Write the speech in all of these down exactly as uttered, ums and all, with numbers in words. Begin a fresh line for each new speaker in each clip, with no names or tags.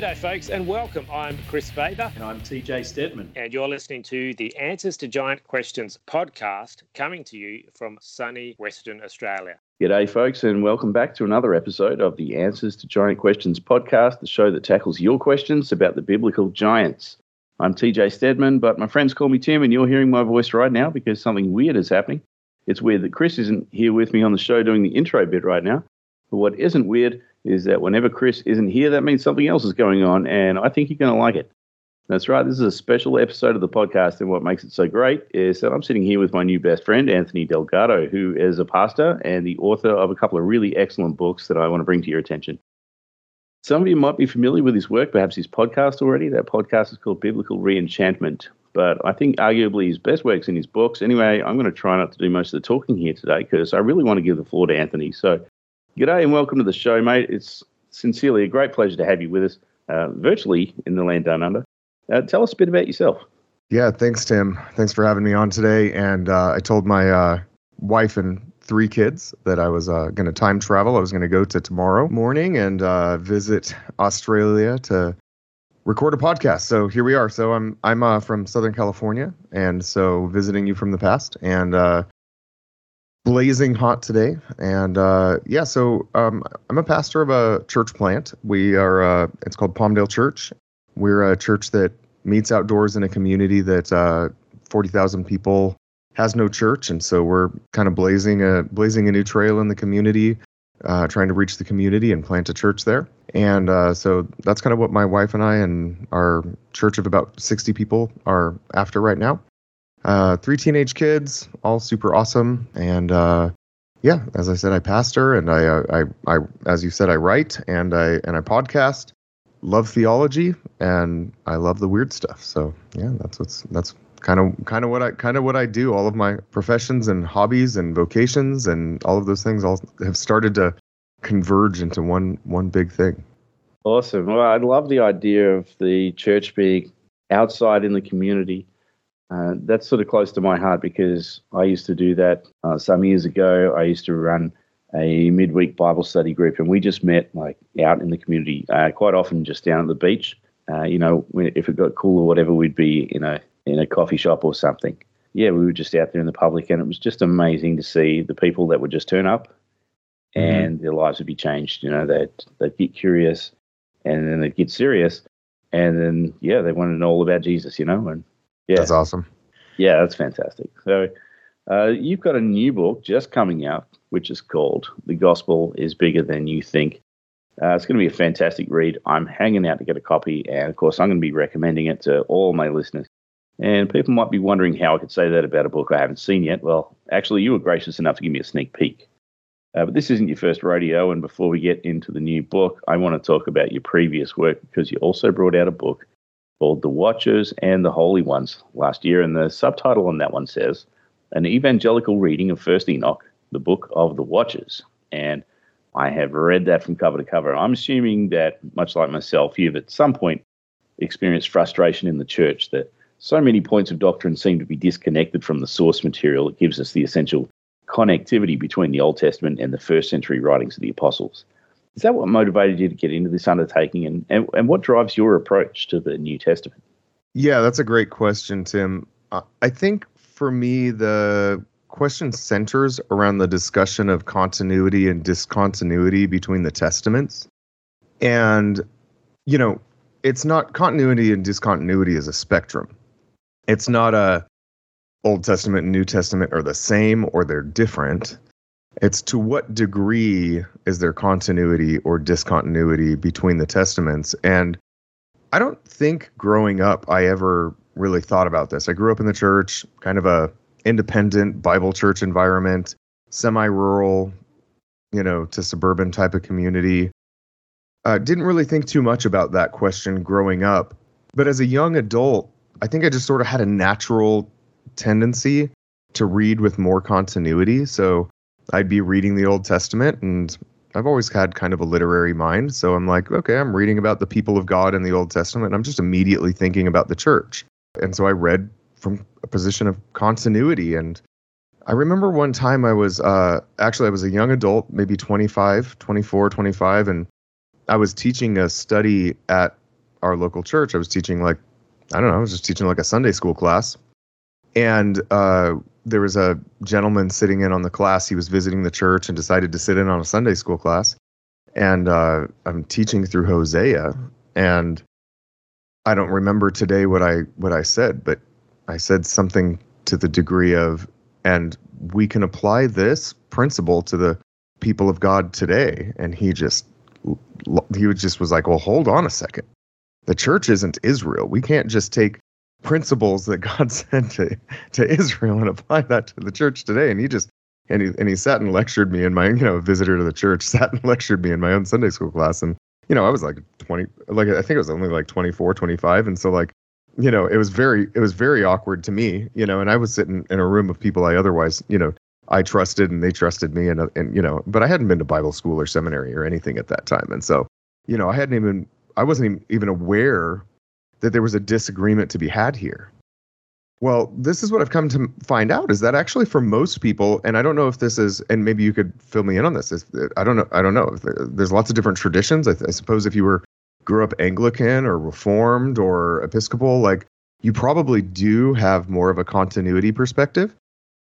G'day folks and welcome. I'm Chris Faber.
And I'm T J Stedman.
And you're listening to the Answers to Giant Questions podcast, coming to you from sunny Western Australia.
G'day folks and welcome back to another episode of the Answers to Giant Questions podcast, the show that tackles your questions about the biblical giants. I'm T J Stedman, but my friends call me Tim, and you're hearing my voice right now because something weird is happening. It's weird that Chris isn't here with me on the show doing the intro bit right now. But what isn't weird is that whenever Chris isn't here, that means something else is going on, and I think you're going to like it. That's right, this is a special episode of the podcast, and what makes it so great is that I'm sitting here with my new best friend, Anthony Delgado, who is a pastor and the author of a couple of really excellent books that I want to bring to your attention. Some of you might be familiar with his work, perhaps his podcast already. That podcast is called Biblical Reenchantment, but I think arguably his best work's in his books. Anyway, I'm going to try not to do most of the talking here today because I really want to give the floor to Anthony. So, g'day and welcome to the show, mate. It's sincerely a great pleasure to have you with us, uh, virtually in the land down under. Uh, tell us a bit about yourself.
Yeah, thanks, Tim. Thanks for having me on today. And uh, I told my uh, wife and three kids that I was uh, going to time travel. I was going to go to tomorrow morning and uh, visit Australia to record a podcast. So here we are. So I'm I'm uh, from Southern California, and so visiting you from the past, and uh, blazing hot today. And uh, yeah, so um, I'm a pastor of a church plant. We are, uh, it's called Palmdale Church. We're a church that meets outdoors in a community that uh, forty thousand people has no church. And so we're kind of blazing a, blazing a new trail in the community, uh, trying to reach the community and plant a church there. And uh, so that's kind of what my wife and I and our church of about sixty people are after right now. Uh, three teenage kids, all super awesome. And uh, yeah, as I said, I pastor, and I, I, I, as you said, I write and I and I podcast. Love theology, and I love the weird stuff. So yeah, that's what's that's kind of kind of what I kind of what I do. All of my professions and hobbies and vocations and all of those things all have started to converge into one one big thing.
Awesome. Well, I love the idea of the church being outside in the community. Uh, that's sort of close to my heart because I used to do that uh, some years ago. I used to run a midweek Bible study group, and we just met like out in the community, uh, quite often just down at the beach. Uh, you know, if it got cool or whatever, we'd be in a in a coffee shop or something. Yeah, we were just out there in the public, and it was just amazing to see the people that would just turn up, and mm-hmm. their lives would be changed. You know, they'd they'd get curious, and then they'd get serious, and then yeah, they wanted to know all about Jesus. You know, and yeah,
that's awesome.
Yeah, that's fantastic. So, uh, you've got a new book just coming out, which is called The Gospel is Bigger Than You Think. Uh, it's going to be a fantastic read. I'm hanging out to get a copy, and of course, I'm going to be recommending it to all my listeners. And people might be wondering how I could say that about a book I haven't seen yet. Well, actually, you were gracious enough to give me a sneak peek. Uh, but this isn't your first rodeo, and before we get into the new book, I want to talk about your previous work because you also brought out a book called The Watchers and the Holy Ones last year, and the subtitle on that one says, An Evangelical Reading of First Enoch, the Book of the Watchers. And I have read that from cover to cover. I'm assuming that, much like myself, you've at some point experienced frustration in the church that so many points of doctrine seem to be disconnected from the source material that gives us the essential connectivity between the Old Testament and the first century writings of the apostles. Is that what motivated you to get into this undertaking, and, and, and what drives your approach to the New Testament?
Yeah, that's a great question, Tim. Uh, I think for me, the question centers around the discussion of continuity and discontinuity between the testaments. And, you know, it's not continuity and discontinuity is a spectrum. It's not a Old Testament and New Testament are the same or they're different. It's to what degree is there continuity or discontinuity between the testaments. And I don't think growing up I ever really thought about this. I grew up in the church, kind of a independent Bible church environment, semi-rural, you know, to suburban type of community. Uh, didn't really think too much about that question growing up. But as a young adult, I think I just sort of had a natural tendency to read with more continuity. So I'd be reading the Old Testament, and I've always had kind of a literary mind. So I'm like, okay, I'm reading about the people of God in the Old Testament, and I'm just immediately thinking about the church. And so I read from a position of continuity. And I remember one time I was, uh, actually I was a young adult, maybe twenty-five, twenty-four, twenty-five, and I was teaching a study at our local church. I was teaching like, I don't know, I was just teaching like a Sunday school class. And uh, there was a gentleman sitting in on the class. He was visiting the church and decided to sit in on a Sunday school class. And uh, I'm teaching through Hosea. And I don't remember today what I what I said, but I said something to the degree of, and we can apply this principle to the people of God today. And he just, he was just was like, well, hold on a second. The church isn't Israel. We can't just take principles that God sent to, to Israel and apply that to the church today. And he just, and he, and he sat and lectured me in my, you know, a visitor to the church sat and lectured me in my own Sunday school class. And, you know, I was like twenty, like, I think it was only like twenty-four, twenty-five. And so like, you know, it was very, it was very awkward to me, you know, and I was sitting in a room of people I otherwise, you know, I trusted and they trusted me and, and, you know, but I hadn't been to Bible school or seminary or anything at that time. And so, you know, I hadn't even, I wasn't even aware that there was a disagreement to be had here. Well, this is what I've come to find out is that actually for most people, and I don't know if this is, and maybe you could fill me in on this. Is, I don't know. I don't know. There's lots of different traditions. I, I suppose if you were grew up Anglican or Reformed or Episcopal, like you probably do have more of a continuity perspective.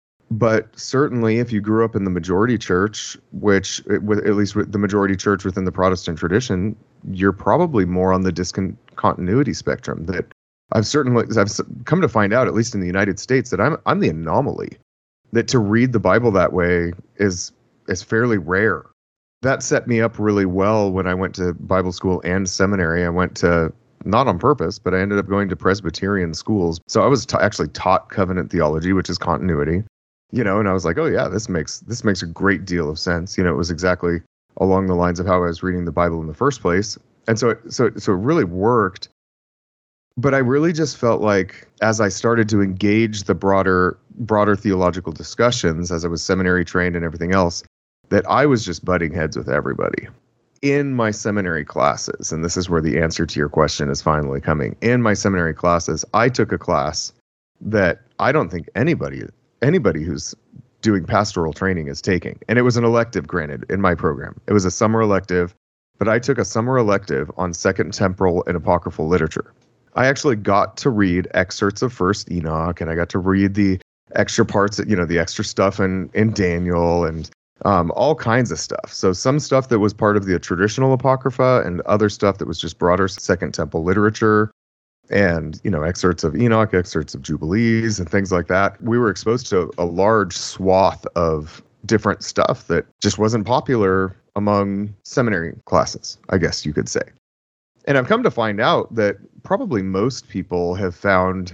But certainly if you grew up in the majority church, which with at least with the majority church within the Protestant tradition, you're probably more on the discontinuity spectrum. That I've certainly I've come to find out, at least in the United States, that I'm I'm the anomaly. That to read the Bible that way is is fairly rare. That set me up really well when I went to Bible school and seminary. I went to, not on purpose, but I ended up going to Presbyterian schools. So I was ta- actually taught covenant theology, which is continuity. You know, and I was like, oh yeah, this makes this makes a great deal of sense. You know, it was exactly along the lines of how I was reading the Bible in the first place. And so it, so so it really worked. But I really just felt like as I started to engage the broader broader theological discussions, as I was seminary trained and everything else, that I was just butting heads with everybody. In my seminary classes, and this is where the answer to your question is finally coming. In my seminary classes, I took a class that I don't think anybody anybody who's doing pastoral training is taking. And it was an elective, granted, in my program. It was a summer elective, but I took a summer elective on Second Temporal and Apocryphal literature. I actually got to read excerpts of First Enoch, and I got to read the extra parts, you know, the extra stuff in, in Daniel and um, all kinds of stuff. So some stuff that was part of the traditional Apocrypha and other stuff that was just broader Second Temple literature. And, you know, excerpts of Enoch, excerpts of Jubilees and things like that. We were exposed to a large swath of different stuff that just wasn't popular among seminary classes, I guess you could say. And I've come to find out that probably most people have found,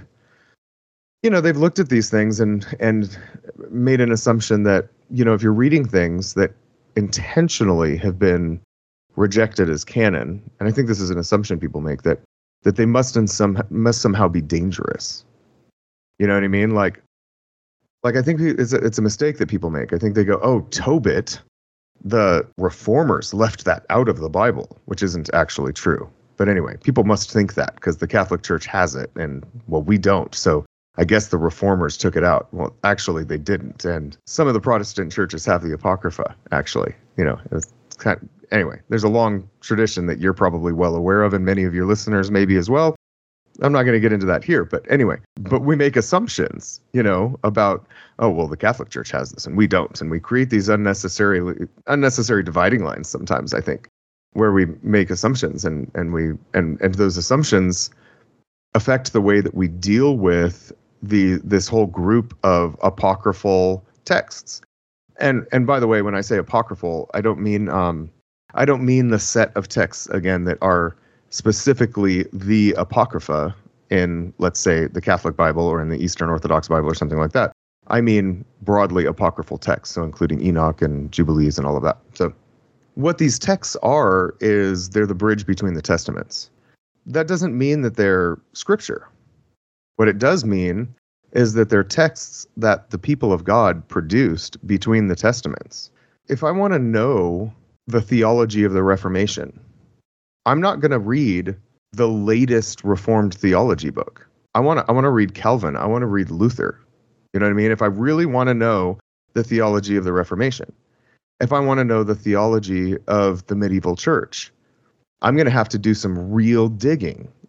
you know, they've looked at these things and and made an assumption that, you know, if you're reading things that intentionally have been rejected as canon, and I think this is an assumption people make, that that they must in some must somehow be dangerous. You know what I mean? Like, like I think it's a, it's a mistake that people make. I think they go, oh, Tobit, the reformers left that out of the Bible, which isn't actually true. But anyway, people must think that because the Catholic Church has it, and well, we don't. So I guess the reformers took it out. Well, actually, they didn't. And some of the Protestant churches have the Apocrypha, actually. You know, it's kind of, anyway, there's a long tradition that you're probably well aware of, and many of your listeners maybe as well. I'm not going to get into that here, but anyway, but we make assumptions, you know, about, oh, well, the Catholic Church has this and we don't. And we create these unnecessary, unnecessary dividing lines sometimes, I think, where we make assumptions and, and we, and, and those assumptions affect the way that we deal with the, this whole group of apocryphal texts. And, and by the way, when I say apocryphal, I don't mean, um, I don't mean the set of texts, again, that are specifically the Apocrypha in, let's say, the Catholic Bible or in the Eastern Orthodox Bible or something like that. I mean broadly apocryphal texts, so including Enoch and Jubilees and all of that. So what these texts are is they're the bridge between the testaments. That doesn't mean that they're scripture. What it does mean is that they're texts that the people of God produced between the testaments. If I want to know the theology of the Reformation, I'm not going to read the latest Reformed theology book. I want to I want to read Calvin. I want to read Luther. You know what I mean? If I really want to know the theology of the Reformation, if I want to know the theology of the medieval church, I'm going to have to do some real digging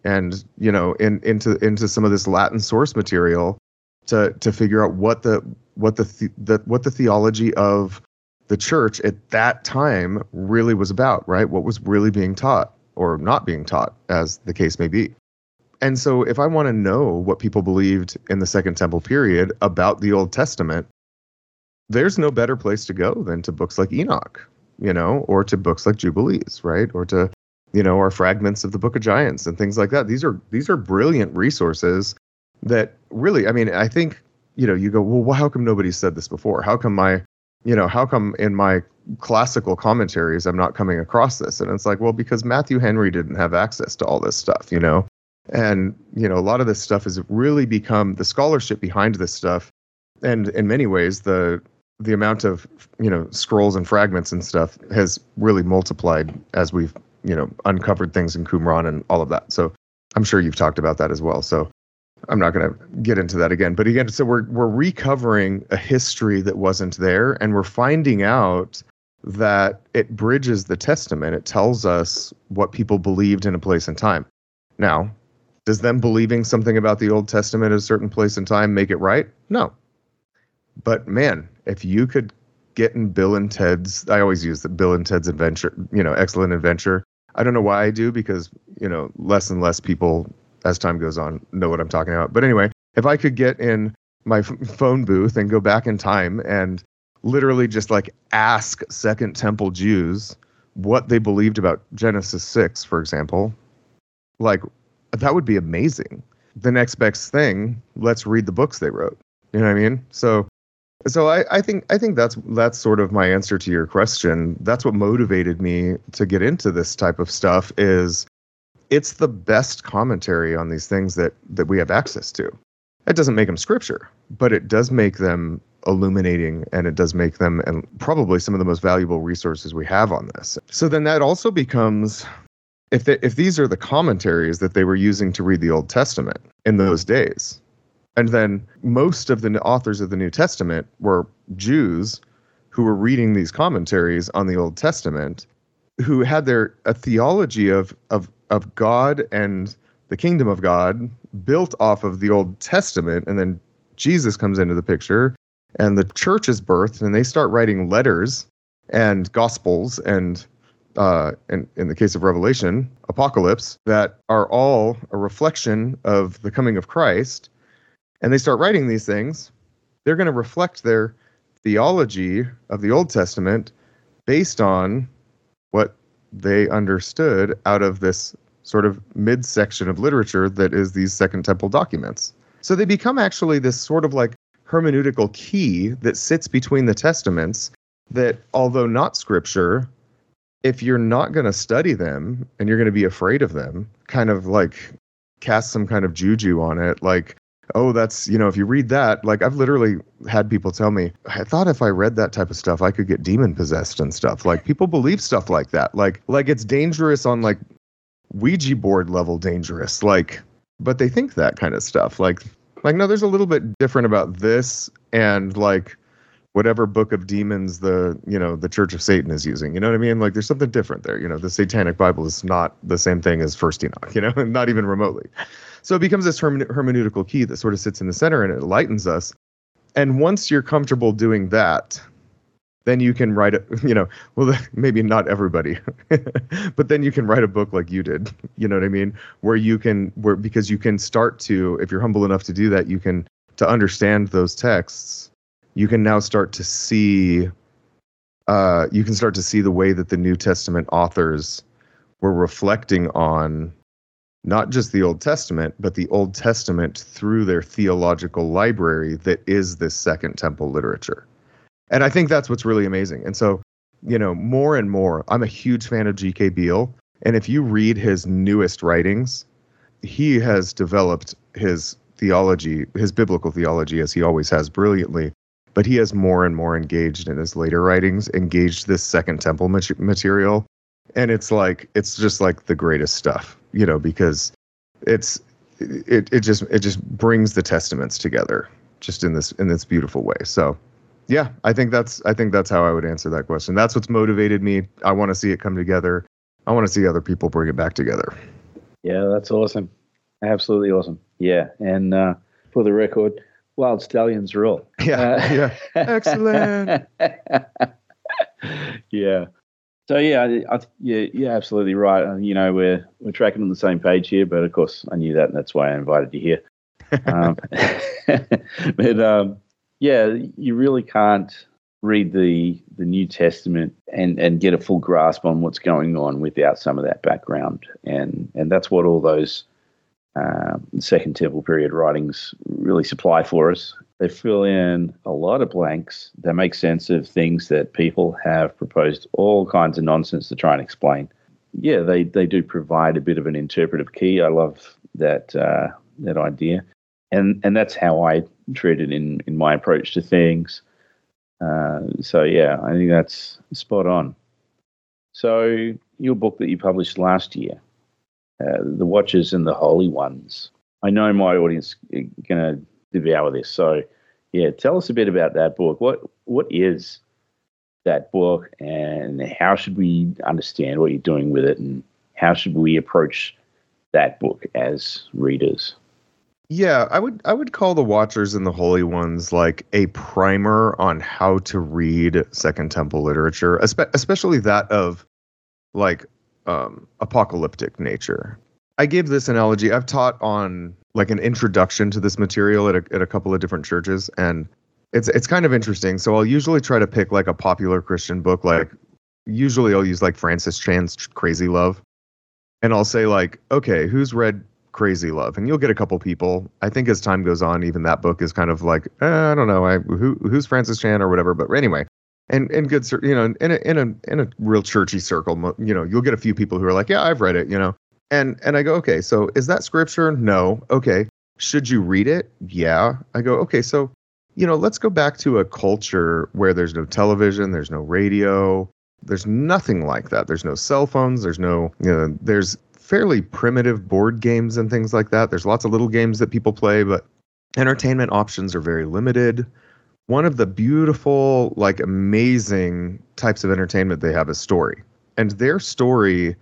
and, you know, in, into into some of this Latin source material to to figure out what the what the, the, the what the theology of the church at that time really was about, right? What was really being taught or not being taught, as the case may be. And so if I want to know what people believed in the Second Temple period about the Old Testament, there's no better place to go than to books like Enoch, you know, or to books like Jubilees, right? Or to, you know, or fragments of the Book of Giants and things like that. These are these are brilliant resources that really, I mean, I think, you know, you go, well, how come nobody said this before? How come my, you know, how come in my classical commentaries I'm not coming across this? And it's like, well, because Matthew Henry didn't have access to all this stuff, you know? And, you know, a lot of this stuff has really become the scholarship behind this stuff. And in many ways, the the amount of, you know, scrolls and fragments and stuff has really multiplied as we've, you know, uncovered things in Qumran and all of that. So I'm sure you've talked about that as well. So I'm not going to get into that again. But again, so we're we're recovering a history that wasn't there, and we're finding out that it bridges the Testament. It tells us what people believed in a place and time. Now, does them believing something about the Old Testament at a certain place and time make it right? No. But man, if you could get in Bill and Ted's, I always use the Bill and Ted's Adventure, you know, Excellent Adventure. I don't know why I do, because, you know, less and less people as time goes on know what I'm talking about. But anyway, if I could get in my f- phone booth and go back in time and literally just like ask Second Temple Jews what they believed about Genesis six, for example, like that would be amazing. The next best thing, let's read the books they wrote. You know what I mean? So So I, I think I think that's that's sort of my answer to your question. That's what motivated me to get into this type of stuff. Is it's the best commentary on these things that that we have access to. It doesn't make them scripture, but it does make them illuminating, and it does make them and probably some of the most valuable resources we have on this. So then that also becomes, if they, if these are the commentaries that they were using to read the Old Testament in those days. And then most of the authors of the New Testament were Jews who were reading these commentaries on the Old Testament, who had their a theology of of of God and the kingdom of God built off of the Old Testament. And then Jesus comes into the picture, and the church is birthed, and they start writing letters and gospels and uh, and in the case of Revelation, Apocalypse, that are all a reflection of the coming of Christ. And they start writing these things, they're going to reflect their theology of the Old Testament based on what they understood out of this sort of midsection of literature that is these Second Temple documents. So they become actually this sort of like hermeneutical key that sits between the Testaments that, although not scripture, if you're not going to study them and you're going to be afraid of them, kind of like cast some kind of juju on it, like, oh, that's, you know, if you read that, like I've literally had people tell me, I thought if I read that type of stuff, I could get demon possessed and stuff. Like people believe stuff like that. Like, like it's dangerous on like Ouija board level dangerous. Like, but they think that kind of stuff. Like, like, no, there's a little bit different about this and like whatever book of demons the, you know, the Church of Satan is using, you know what I mean? Like there's something different there. You know, the Satanic Bible is not the same thing as First Enoch, you know, not even remotely. So it becomes this herme- hermeneutical key that sort of sits in the center, and it enlightens us. And once you're comfortable doing that, then you can write a, you know, well, maybe not everybody, but then you can write a book like you did, you know what I mean? Where you can, where, because you can start to, if you're humble enough to do that, you can, to understand those texts, you can now start to see, uh, you can start to see the way that the New Testament authors were reflecting on not just the Old Testament, but the Old Testament through their theological library that is this Second Temple literature. And I think that's what's really amazing. And so, you know, more and more, I'm a huge fan of G K Beale. And if you read his newest writings, he has developed his theology, his biblical theology, as he always has, brilliantly. But he has more and more engaged in his later writings, engaged this Second Temple mat- material. And it's like, it's just like the greatest stuff, you know, because it's, it, it just, it just brings the testaments together just in this, in this beautiful way. So yeah, I think that's, I think that's how I would answer that question. That's what's motivated me. I want to see it come together. I want to see other people bring it back together.
Yeah, that's awesome. Absolutely awesome. Yeah, and uh, for the record, Wild Stallions rule.
Yeah,
Uh,
yeah. Excellent.
Yeah. So yeah, I, I, yeah, you're absolutely right. Uh, You know, we're we're tracking on the same page here, but of course I knew that, and that's why I invited you here. Um, but um, yeah, you really can't read the the New Testament and and get a full grasp on what's going on without some of that background, and and that's what all those uh, Second Temple period writings really supply for us. They fill in a lot of blanks. They make sense of things that people have proposed all kinds of nonsense to try and explain. Yeah, they, they do provide a bit of an interpretive key. I love that uh, that idea, and and that's how I treat it in in my approach to things. Uh, so yeah, I think that's spot on. So your book that you published last year, uh, The Watchers and the Holy Ones. I know my audience is going to devour this. So yeah, tell us a bit about that book. What what is that book, and how should we understand what you're doing with it, and how should we approach that book as readers?
Yeah, I would I would call The Watchers and the Holy Ones like a primer on how to read Second Temple literature, espe- especially that of like um, apocalyptic nature. I gave this analogy. I've taught on like an introduction to this material at a, at a couple of different churches, and it's it's kind of interesting. So I'll usually try to pick like a popular Christian book, like usually I'll use like Francis Chan's Crazy Love, and I'll say like, okay, who's read Crazy Love? And you'll get a couple people. I think as time goes on, even that book is kind of like, eh, I don't know, I who who's Francis Chan or whatever. But anyway, and in good, you know, in a in a in a real churchy circle, you know, you'll get a few people who are like, yeah, I've read it, you know, and and I go, okay, so is that scripture? No. Okay, should you read it? Yeah. I go, okay, so you know, let's go back to a culture where there's no television, there's no radio, there's nothing like that. There's no cell phones, there's no, you know, there's fairly primitive board games and things like that. There's lots of little games that people play, but entertainment options are very limited. One of the beautiful, like amazing types of entertainment they have is story. And their story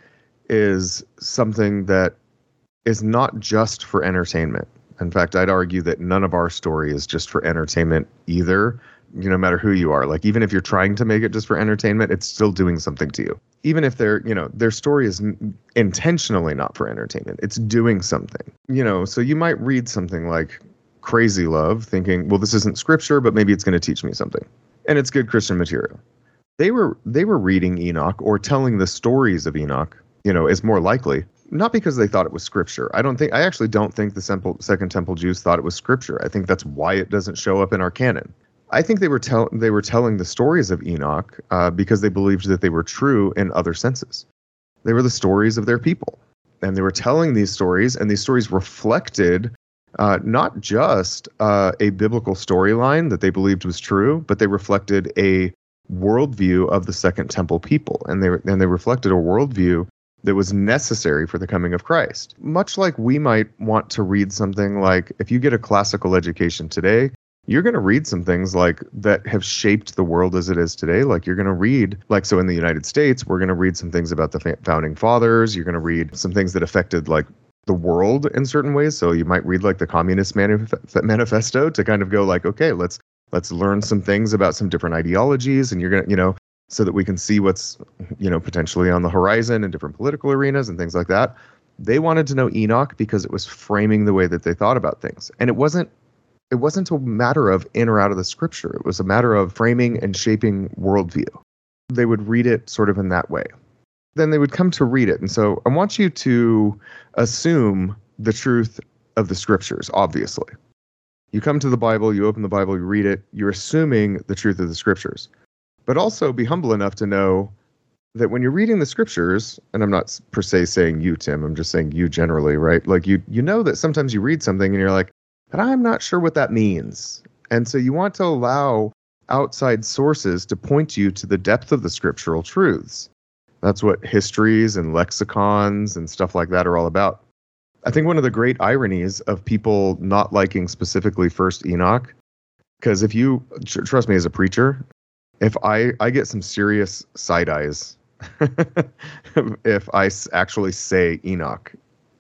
is something that is not just for entertainment. In fact, I'd argue that none of our story is just for entertainment either. You know, no matter who you are, like even if you're trying to make it just for entertainment, it's still doing something to you. Even if they're, you know, their story is n- intentionally not for entertainment, it's doing something. You know, so you might read something like Crazy Love thinking, well, this isn't scripture, but maybe it's going to teach me something. And it's good Christian material. They were they were reading Enoch or telling the stories of Enoch, you know, is more likely. Not because they thought it was scripture. I don't think I actually don't think the Semple, Second Temple Jews thought it was scripture. I think that's why it doesn't show up in our canon. I think they were tell they were telling the stories of Enoch uh, because they believed that they were true in other senses. They were the stories of their people, and they were telling these stories, and these stories reflected uh, not just uh, a biblical storyline that they believed was true, but they reflected a worldview of the Second Temple people, and they and they reflected a worldview that was necessary for the coming of Christ. Much like we might want to read something like, if you get a classical education today, you're going to read some things like that have shaped the world as it is today. Like you're going to read, like, so in the United States, we're going to read some things about the founding fathers. You're going to read some things that affected like the world in certain ways. So you might read like the Communist Manif- Manifesto to kind of go like, okay, let's, let's learn some things about some different ideologies. And you're going to, you know, so that we can see what's, you know, potentially on the horizon in different political arenas and things like that. They wanted to know Enoch because it was framing the way that they thought about things. And it wasn't, It wasn't a matter of in or out of the scripture. It was a matter of framing and shaping worldview. They would read it sort of in that way. Then they would come to read it. And so I want you to assume the truth of the scriptures, obviously. You come to the Bible, you open the Bible, you read it, you're assuming the truth of the scriptures. But also be humble enough to know that when you're reading the scriptures, and I'm not per se saying you, Tim, I'm just saying you generally, right? Like you, you know that sometimes you read something and you're like, but I'm not sure what that means. And so you want to allow outside sources to point you to the depth of the scriptural truths. That's what histories and lexicons and stuff like that are all about. I think one of the great ironies of people not liking specifically First Enoch, because if you, tr- trust me as a preacher, if I, I get some serious side eyes if I s- actually say Enoch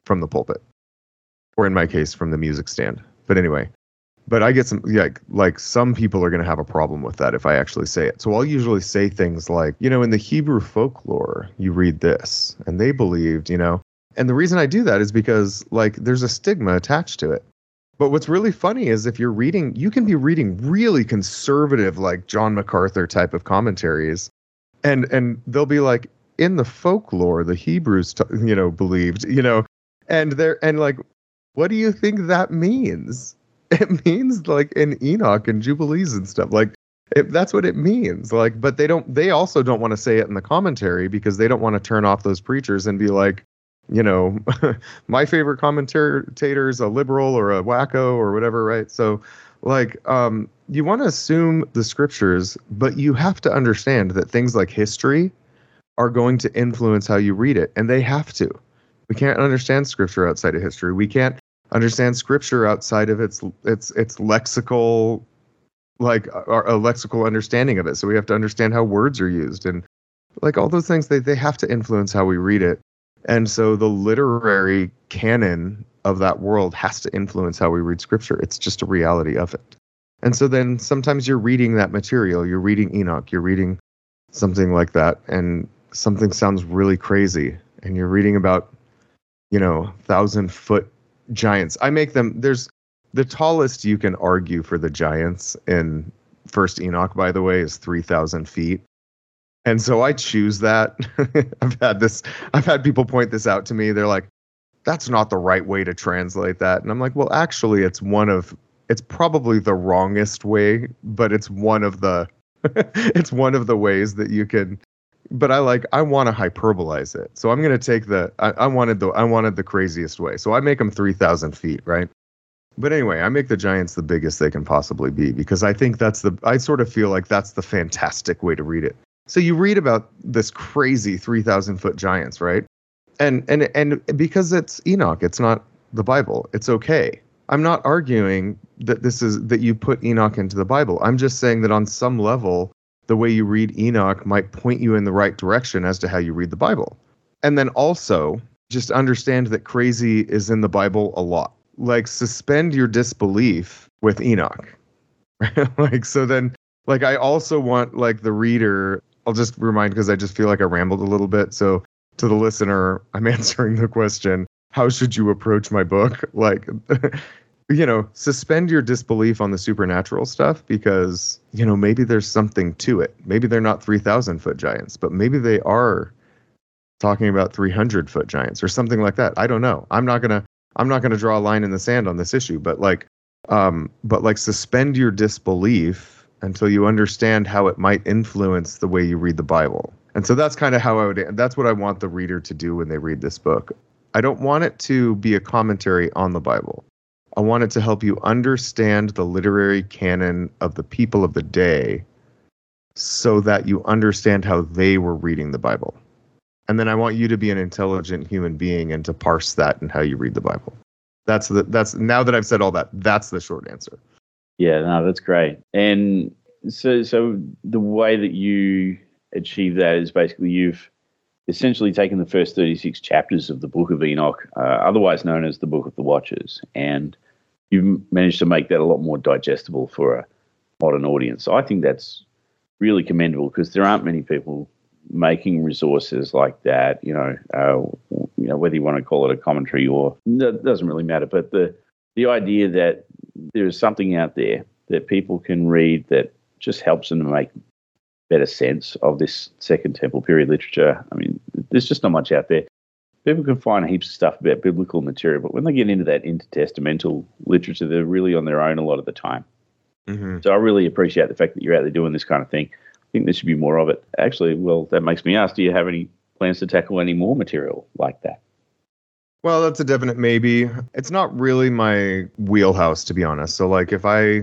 from the pulpit, or in my case, from the music stand. But anyway, but I get some, yeah, like some people are going to have a problem with that if I actually say it. So I'll usually say things like, you know, in the Hebrew folklore, you read this, and they believed, you know, and the reason I do that is because like there's a stigma attached to it. But what's really funny is if you're reading, you can be reading really conservative, like John MacArthur type of commentaries, and and they'll be like, in the folklore, the Hebrews, t- you know, believed, you know, and they're and like, what do you think that means? It means like in Enoch and Jubilees and stuff. Like it, that's what it means. Like, but they don't. They also don't want to say it in the commentary because they don't want to turn off those preachers and be like, you know, my favorite commentator is a liberal or a wacko or whatever, right? So, like, um, you want to assume the scriptures, but you have to understand that things like history are going to influence how you read it, and they have to. We can't understand scripture outside of history. We can't understand scripture outside of its its its lexical, like our, a lexical understanding of it. So we have to understand how words are used, and like all those things, they they have to influence how we read it. And so the literary canon of that world has to influence how we read scripture. It's just a reality of it. And so then sometimes you're reading that material, you're reading Enoch, you're reading something like that, and something sounds really crazy, and you're reading about, you know, thousand foot giants. I make them, there's the tallest you can argue for the giants in First Enoch, by the way, is three thousand feet. And so I choose that. I've had this, I've had people point this out to me. They're like, that's not the right way to translate that. And I'm like, well, actually, it's one of, it's probably the wrongest way, but it's one of the, it's one of the ways that you can, but I like, I want to hyperbolize it. So I'm going to take the, I, I wanted the, I wanted the craziest way. So I make them three thousand feet, right? But anyway, I make the giants the biggest they can possibly be, because I think that's the, I sort of feel like that's the fantastic way to read it. So you read about this crazy three thousand foot giants, right? And and and because it's Enoch, it's not the Bible. It's okay. I'm not arguing that this is that you put Enoch into the Bible. I'm just saying that on some level, the way you read Enoch might point you in the right direction as to how you read the Bible. And then also just understand that crazy is in the Bible a lot. Like, suspend your disbelief with Enoch. Like, so then, like, I also want, like, the reader, I'll just remind, because I just feel like I rambled a little bit. So to the listener, I'm answering the question, how should you approach my book? Like, you know, suspend your disbelief on the supernatural stuff, because, you know, maybe there's something to it. Maybe they're not three thousand foot giants, but maybe they are talking about three hundred foot giants or something like that. I don't know. I'm not going to, I'm not going to draw a line in the sand on this issue, but like, um, but like suspend your disbelief until you understand how it might influence the way you read the Bible. And so that's kind of how I would, that's what I want the reader to do when they read this book. I don't want it to be a commentary on the Bible. I want it to help you understand the literary canon of the people of the day so that you understand how they were reading the Bible. And then I want you to be an intelligent human being and to parse that in how you read the Bible. That's the, that's, now that I've said all that, that's the short answer.
Yeah, no, that's great. And so, so the way that you achieve that is basically you've essentially taken the first thirty-six chapters of the Book of Enoch, uh, otherwise known as the Book of the Watchers, and you've managed to make that a lot more digestible for a modern audience. So I think that's really commendable, because there aren't many people making resources like that. You know, uh, you know, whether you want to call it a commentary or, it doesn't really matter. But the the idea that there is something out there that people can read that just helps them to make better sense of this Second Temple period literature. I mean, there's just not much out there. People can find heaps of stuff about biblical material, but when they get into that intertestamental literature, they're really on their own a lot of the time. Mm-hmm. So I really appreciate the fact that you're out there doing this kind of thing. I think there should be more of it. Actually, well, that makes me ask, do you have any plans to tackle any more material like that?
Well, that's a definite maybe. It's not really my wheelhouse, to be honest. So, like, if I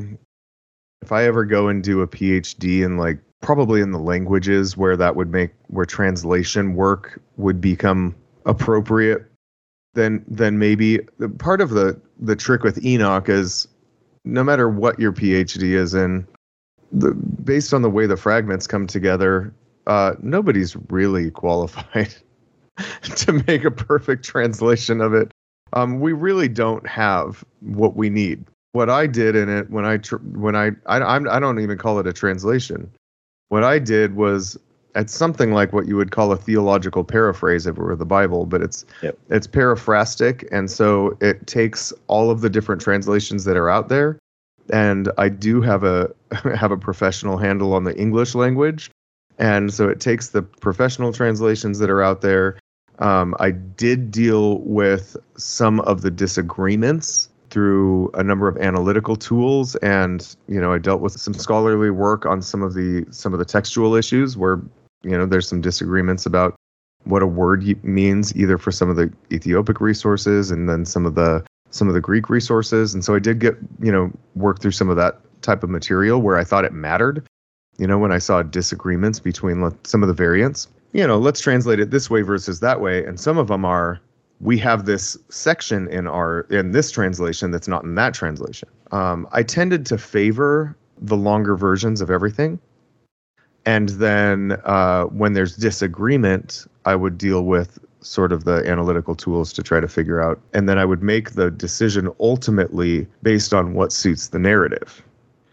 if I ever go and do a PhD in, like, probably in the languages where that would make, where translation work would become appropriate, then then maybe. Part of the the trick with Enoch is, no matter what your PhD is in, the, based on the way the fragments come together, uh, nobody's really qualified to make a perfect translation of it. Um, we really don't have what we need. What I did in it when I tr- when I I I'm, I don't even call it a translation. What I did was it's something like what you would call a theological paraphrase if it were the Bible, but it's
Yep.
it's paraphrastic, and so it takes all of the different translations that are out there. And I do have a have a professional handle on the English language, and so it takes the professional translations that are out there. Um, I did deal with some of the disagreements through a number of analytical tools, and you know I dealt with some scholarly work on some of the some of the textual issues where you know there's some disagreements about what a word means, either for some of the Ethiopic resources and then some of the some of the Greek resources. And so I did get you know work through some of that type of material where I thought it mattered. You know when I saw disagreements between some of the variants. You know, let's translate it this way versus that way. And some of them are, we have this section in our in this translation that's not in that translation. Um, I tended to favor the longer versions of everything. And then uh, when there's disagreement, I would deal with sort of the analytical tools to try to figure out. And then I would make the decision ultimately based on what suits the narrative.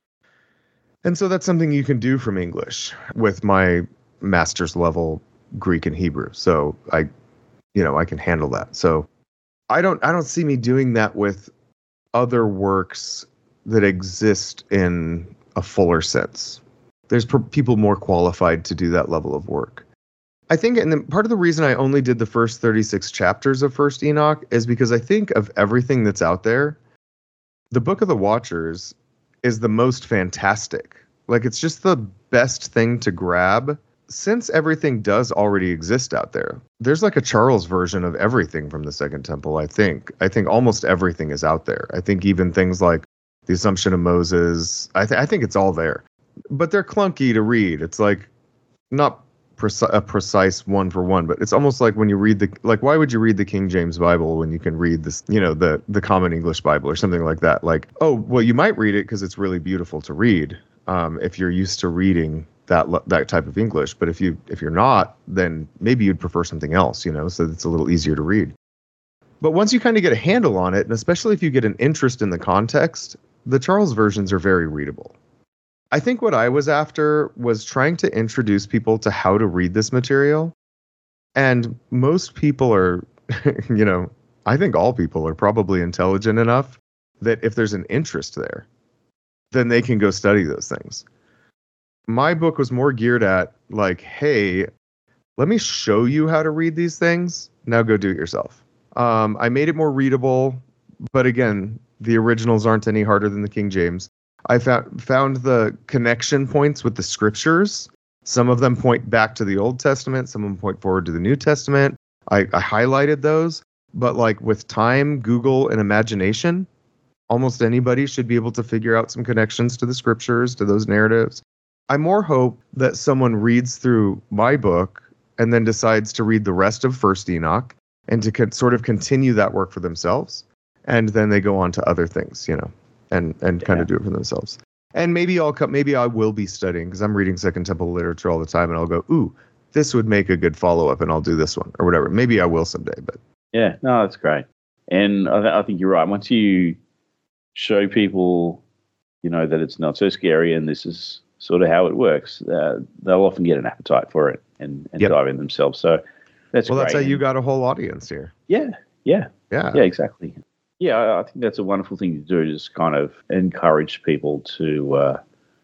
And so that's something you can do from English with my master's level Greek and Hebrew. So I, you know, I can handle that. So I don't, I don't see me doing that with other works that exist in a fuller sense. There's per- people more qualified to do that level of work. I think, and then part of the reason I only did the first thirty-six chapters of First Enoch is because I think of everything that's out there, the Book of the Watchers is the most fantastic. Like, it's just the best thing to grab. Since everything does already exist out there, there's like a Charles version of everything from the Second Temple, I think. I think almost everything is out there. I think even things like the Assumption of Moses, I, th- I think it's all there. But they're clunky to read. It's like not preci- a precise one for one, but it's almost like when you read the, like, why would you read the King James Bible when you can read this, you know, the, the Common English Bible or something like that? Like, oh, well, you might read it because it's really beautiful to read um, if you're used to reading that that type of English. But if you if you're not, then maybe you'd prefer something else, you know, so it's a little easier to read. But once you kind of get a handle on it, and especially if you get an interest in the context, the Charles versions are very readable. I think what I was after was trying to introduce people to how to read this material. And most people are, you know, I think all people are probably intelligent enough that if there's an interest there, then they can go study those things. My book was more geared at like, hey, let me show you how to read these things. Now go do it yourself. Um, I made it more readable, but again, the originals aren't any harder than the King James. I found found the connection points with the scriptures. Some of them point back to the Old Testament. Some of them point forward to the New Testament. I, I highlighted those, but like with time, Google, and imagination, almost anybody should be able to figure out some connections to the scriptures, to those narratives. I more hope that someone reads through my book and then decides to read the rest of First Enoch and to con- sort of continue that work for themselves. And then they go on to other things, you know, and, and yeah. kind of do it for themselves. And maybe I'll come, maybe I will be studying because I'm reading Second Temple literature all the time, and I'll go, ooh, this would make a good follow-up, and I'll do this one or whatever. Maybe I will someday, but
yeah, no, that's great. And I, th- I think you're right. Once you show people, you know, that it's not so scary and this is sort of how it works, uh, they'll often get an appetite for it and, and yep. dive in themselves. So that's
well,
great.
That's how you got a whole audience here.
Yeah, yeah,
yeah,
yeah, exactly. Yeah, I, I think that's a wonderful thing to do, just kind of encourage people to, uh,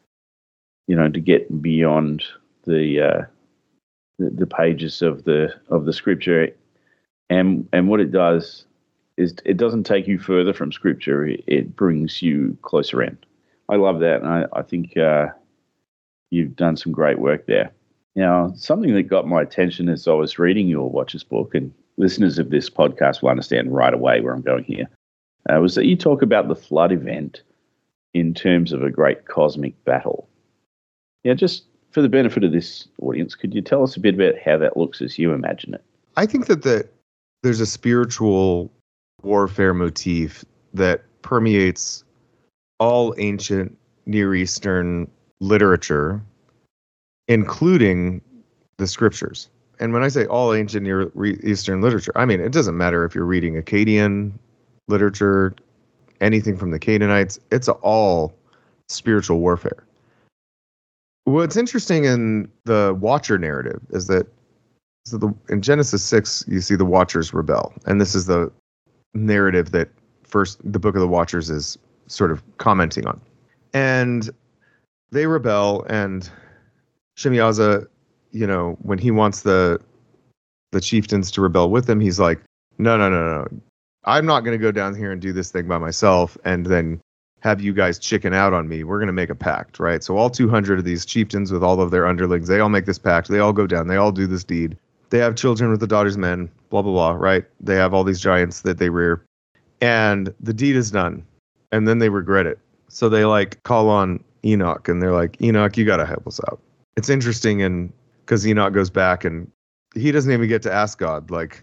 you know, to get beyond the, uh, the the pages of the of the scripture, and and what it does is it doesn't take you further from scripture; it, it brings you closer in. I love that, and I, I think. Uh, You've done some great work there. Now, something that got my attention as I was reading your Watchers book, and listeners of this podcast will understand right away where I'm going here, uh, was that you talk about the flood event in terms of a great cosmic battle. Yeah, just for the benefit of this audience, could you tell us a bit about how that looks as you imagine it?
I think that the, there's a spiritual warfare motif that permeates all ancient Near Eastern literature, including the scriptures. And when I say all ancient Near Eastern literature, I mean, it doesn't matter if you're reading Akkadian literature, anything from the Canaanites, it's all spiritual warfare. What's interesting in the Watcher narrative is that so the, in Genesis six, you see the Watchers rebel. And this is the narrative that first the Book of the Watchers is sort of commenting on. And they rebel, and Shemyaza, you know, when he wants the the chieftains to rebel with him, he's like, no, no, no, no. I'm not going to go down here and do this thing by myself and then have you guys chicken out on me. We're going to make a pact, right? So all two hundred of these chieftains with all of their underlings, they all make this pact. They all go down. They all do this deed. They have children with the daughters' men, blah, blah, blah, right? They have all these giants that they rear. And the deed is done. And then they regret it. So they like call on Enoch and they're like, Enoch, you got to help us out. It's interesting, and because Enoch goes back and he doesn't even get to ask God. Like,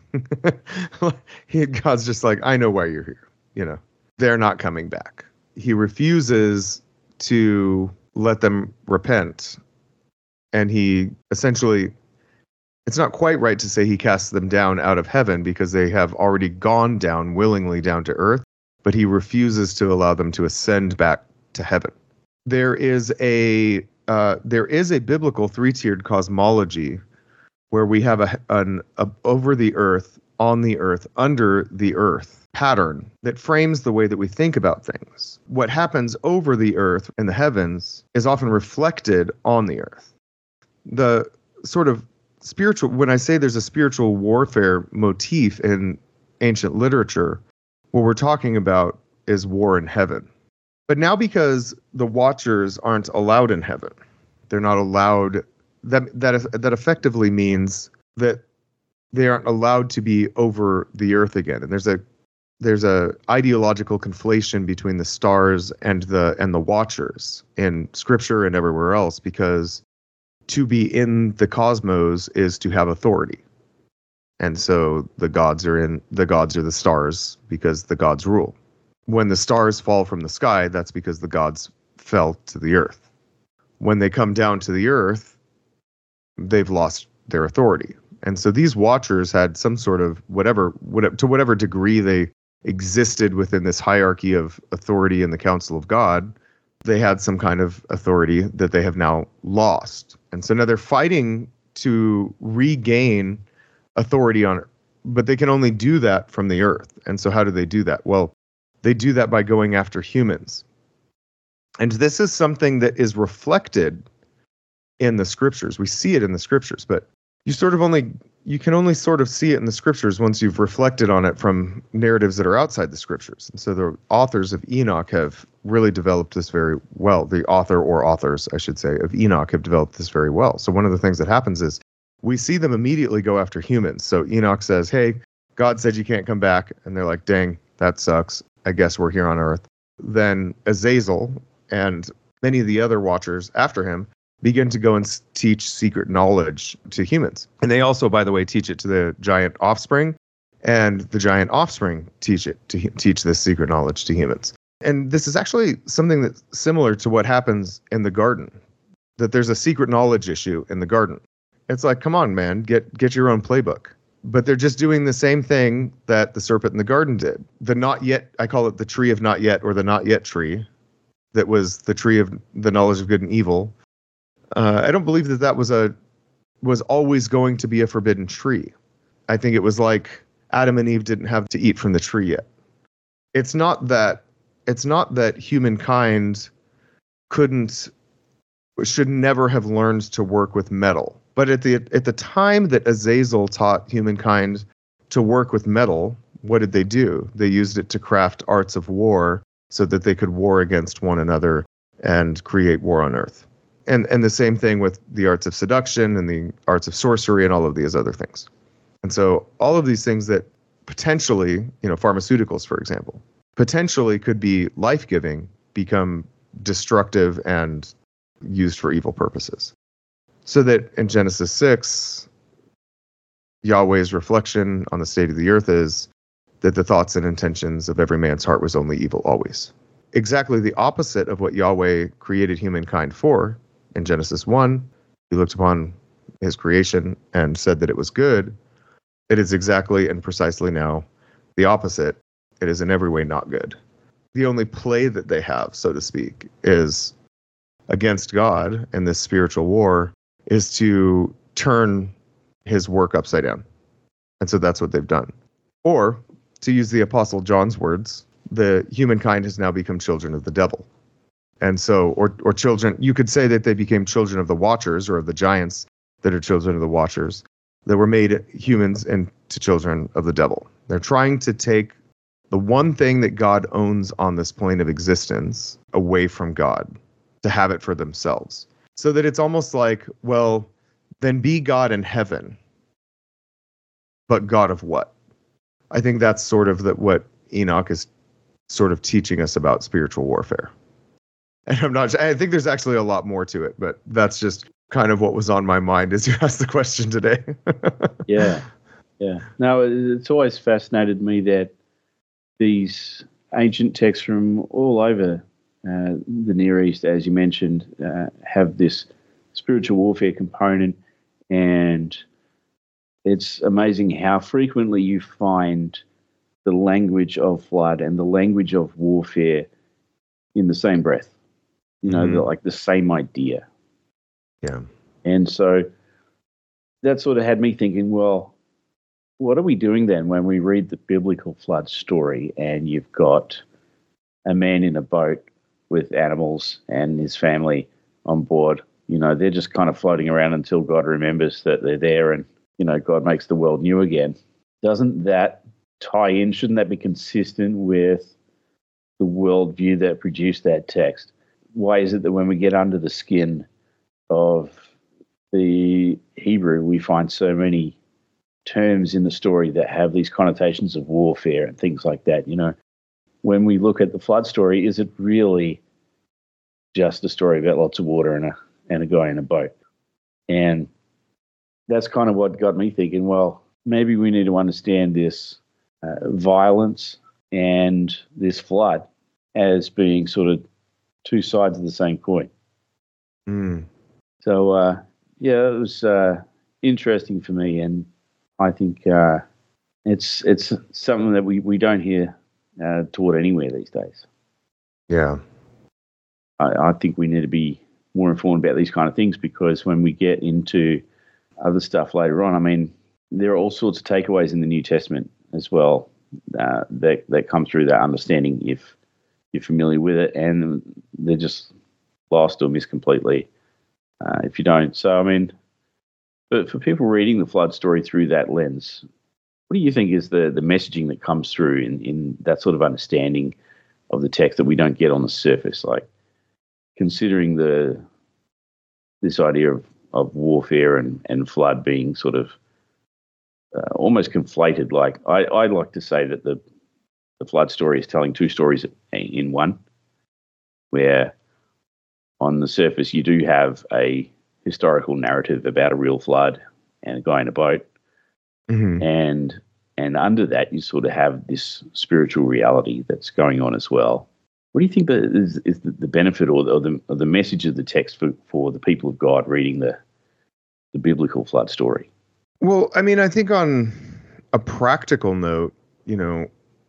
he, God's just like, I know why you're here. You know, they're not coming back. He refuses to let them repent. And he essentially, it's not quite right to say he casts them down out of heaven because they have already gone down willingly down to earth, but he refuses to allow them to ascend back to heaven. There is a uh, there is a biblical three-tiered cosmology where we have a, an a over the earth, on the earth, under the earth pattern that frames the way that we think about things. What happens over the earth in the heavens is often reflected on the earth. The sort of spiritual, when I say there's a spiritual warfare motif in ancient literature, what we're talking about is war in heaven. But now because the Watchers aren't allowed in heaven, they're not allowed, that that that effectively means that they aren't allowed to be over the earth again. And there's a there's a ideological conflation between the stars and the and the Watchers in scripture and everywhere else, because to be in the cosmos is to have authority. And so the gods are in the gods are the stars because the gods rule. When the stars fall from the sky, that's because the gods fell to the earth. When they come down to the earth, they've lost their authority. And so these Watchers had some sort of whatever, whatever to whatever degree they existed within this hierarchy of authority in the council of God, they had some kind of authority that they have now lost. And so now they're fighting to regain authority on earth, but they can only do that from the earth. And so how do they do that? Well, they do that by going after humans. And this is something that is reflected in the scriptures. We see it in the scriptures, but you sort of only, you can only sort of see it in the scriptures once you've reflected on it from narratives that are outside the scriptures. And so the authors of Enoch have really developed this very well. The author or authors, I should say, of Enoch have developed this very well. So one of the things that happens is we see them immediately go after humans. So Enoch says, hey, God said you can't come back. And they're like, dang, that sucks. I guess we're here on earth. Then Azazel and many of the other Watchers after him begin to go and teach secret knowledge to humans. And they also, by the way, teach it to the giant offspring, and the giant offspring teach it to teach this secret knowledge to humans. And this is actually something that's similar to what happens in the garden, that there's a secret knowledge issue in the garden. It's like, come on, man, get get your own playbook. But they're just doing the same thing that the serpent in the garden did. The not yet, I call it the tree of not yet, or the not yet tree, that was the tree of the knowledge of good and evil. Uh, I don't believe that that was a was always going to be a forbidden tree. I think it was like Adam and Eve didn't have to eat from the tree yet. It's not that it's not that humankind couldn't should never have learned to work with metal. But at the at the time that Azazel taught humankind to work with metal, what did they do? They used it to craft arts of war so that they could war against one another and create war on earth. And and the same thing with the arts of seduction and the arts of sorcery and all of these other things. And so all of these things that potentially, you know, pharmaceuticals, for example, potentially could be life-giving, become destructive and used for evil purposes. So that in Genesis six, Yahweh's reflection on the state of the earth is that the thoughts and intentions of every man's heart was only evil always. Exactly the opposite of what Yahweh created humankind for. In Genesis one, he looked upon his creation and said that it was good. It is exactly and precisely now the opposite It is in every way not good. The only play that they have, so to speak, is against God, and this spiritual war is to turn his work upside down. And so that's what they've done. Or, to use the Apostle John's words, the humankind has now become children of the devil. And so, or or children, you could say that they became children of the Watchers, or of the giants that are children of the Watchers, that were made humans into children of the devil. They're trying to take the one thing that God owns on this plane of existence away from God, to have it for themselves. So that it's almost like, well, then be God in heaven, but God of what? I think that's sort of the, what Enoch is sort of teaching us about spiritual warfare. And I'm not, I think there's actually a lot more to it, but that's just kind of what was on my mind as you asked the question today.
Yeah. Yeah. No, it's always fascinated me that these ancient texts from all over uh, the Near East, as you mentioned, uh, have this spiritual warfare component, and it's amazing how frequently you find the language of flood and the language of warfare in the same breath. You know,
Mm-hmm.
the, like the same idea.
Yeah.
And so that sort of had me thinking, well, what are we doing then when we read the biblical flood story and you've got a man in a boat with animals and his family on board? You know, they're just kind of floating around until God remembers that they're there and, you know, God makes the world new again. Doesn't that tie in? Shouldn't that be consistent with the worldview that produced that text? Why is it that when we get under the skin of the Hebrew, we find so many terms in the story that have these connotations of warfare and things like that? You know, when we look at the flood story, is it really just a story about lots of water and a and a guy in a boat? And that's kind of what got me thinking, well, maybe we need to understand this uh, violence and this flood as being sort of two sides of the same coin.
Mm.
So, uh, yeah, it was uh, interesting for me, and I think uh, it's it's something that we, we don't hear uh, taught anywhere these days.
Yeah.
I, I think we need to be more informed about these kind of things, because when we get into other stuff later on, I mean, there are all sorts of takeaways in the New Testament as well uh, that that come through that understanding if you're familiar with it, and they're just lost or missed completely uh, if you don't. So, I mean, but for people reading the flood story through that lens, what do you think is the, the messaging that comes through in, in that sort of understanding of the text that we don't get on the surface? Like, considering the this idea of, of warfare and, and flood being sort of uh, almost conflated. Like, I, I'd like to say that the the flood story is telling two stories in one, where on the surface you do have a historical narrative about a real flood and a guy in a boat,
Mm-hmm.
and and under that you sort of have this spiritual reality that's going on as well. What do you think that is, is the, the benefit or the, or the or the message of the text for, for the people of God reading the the biblical flood story?
Well, I mean, I think on a practical note, you know,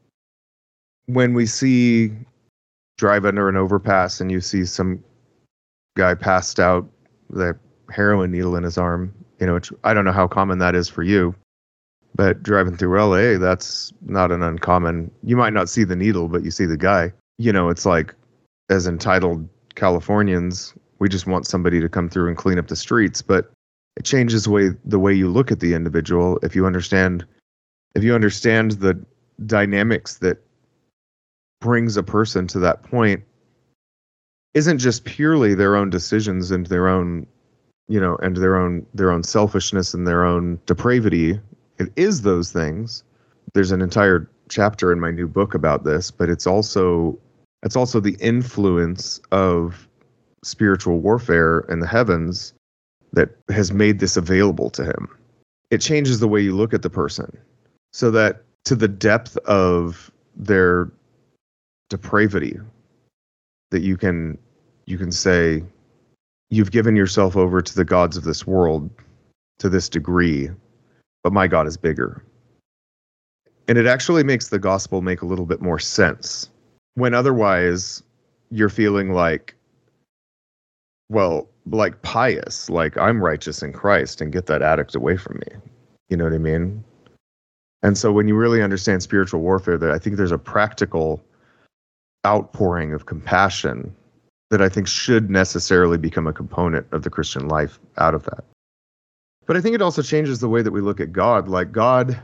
when we see drive under an overpass and you see some guy passed out, the heroin needle in his arm, you know, which I don't know how common that is for you, but driving through L A, that's not an uncommon. You might not see the needle, but you see the guy. You know, it's like, as entitled Californians, we just want somebody to come through and clean up the streets, but it changes the way the way you look at the individual if you understand if you understand the dynamics that brings a person to that point isn't just purely their own decisions and their own, you know, and their own their own selfishness and their own depravity. It is those things. There's an entire chapter in my new book about this, but it's also it's also the influence of spiritual warfare in the heavens that has made this available to him. It changes the way you look at the person, so that to the depth of their depravity, that you can you can say, you've given yourself over to the gods of this world to this degree, but my God is bigger. And it actually makes the gospel make a little bit more sense when otherwise you're feeling like, well, like pious, like I'm righteous in Christ and get that addict away from me. You know what I mean? And so when you really understand spiritual warfare, that I think there's a practical outpouring of compassion that I think should necessarily become a component of the Christian life out of that. But I think it also changes the way that we look at God. Like God,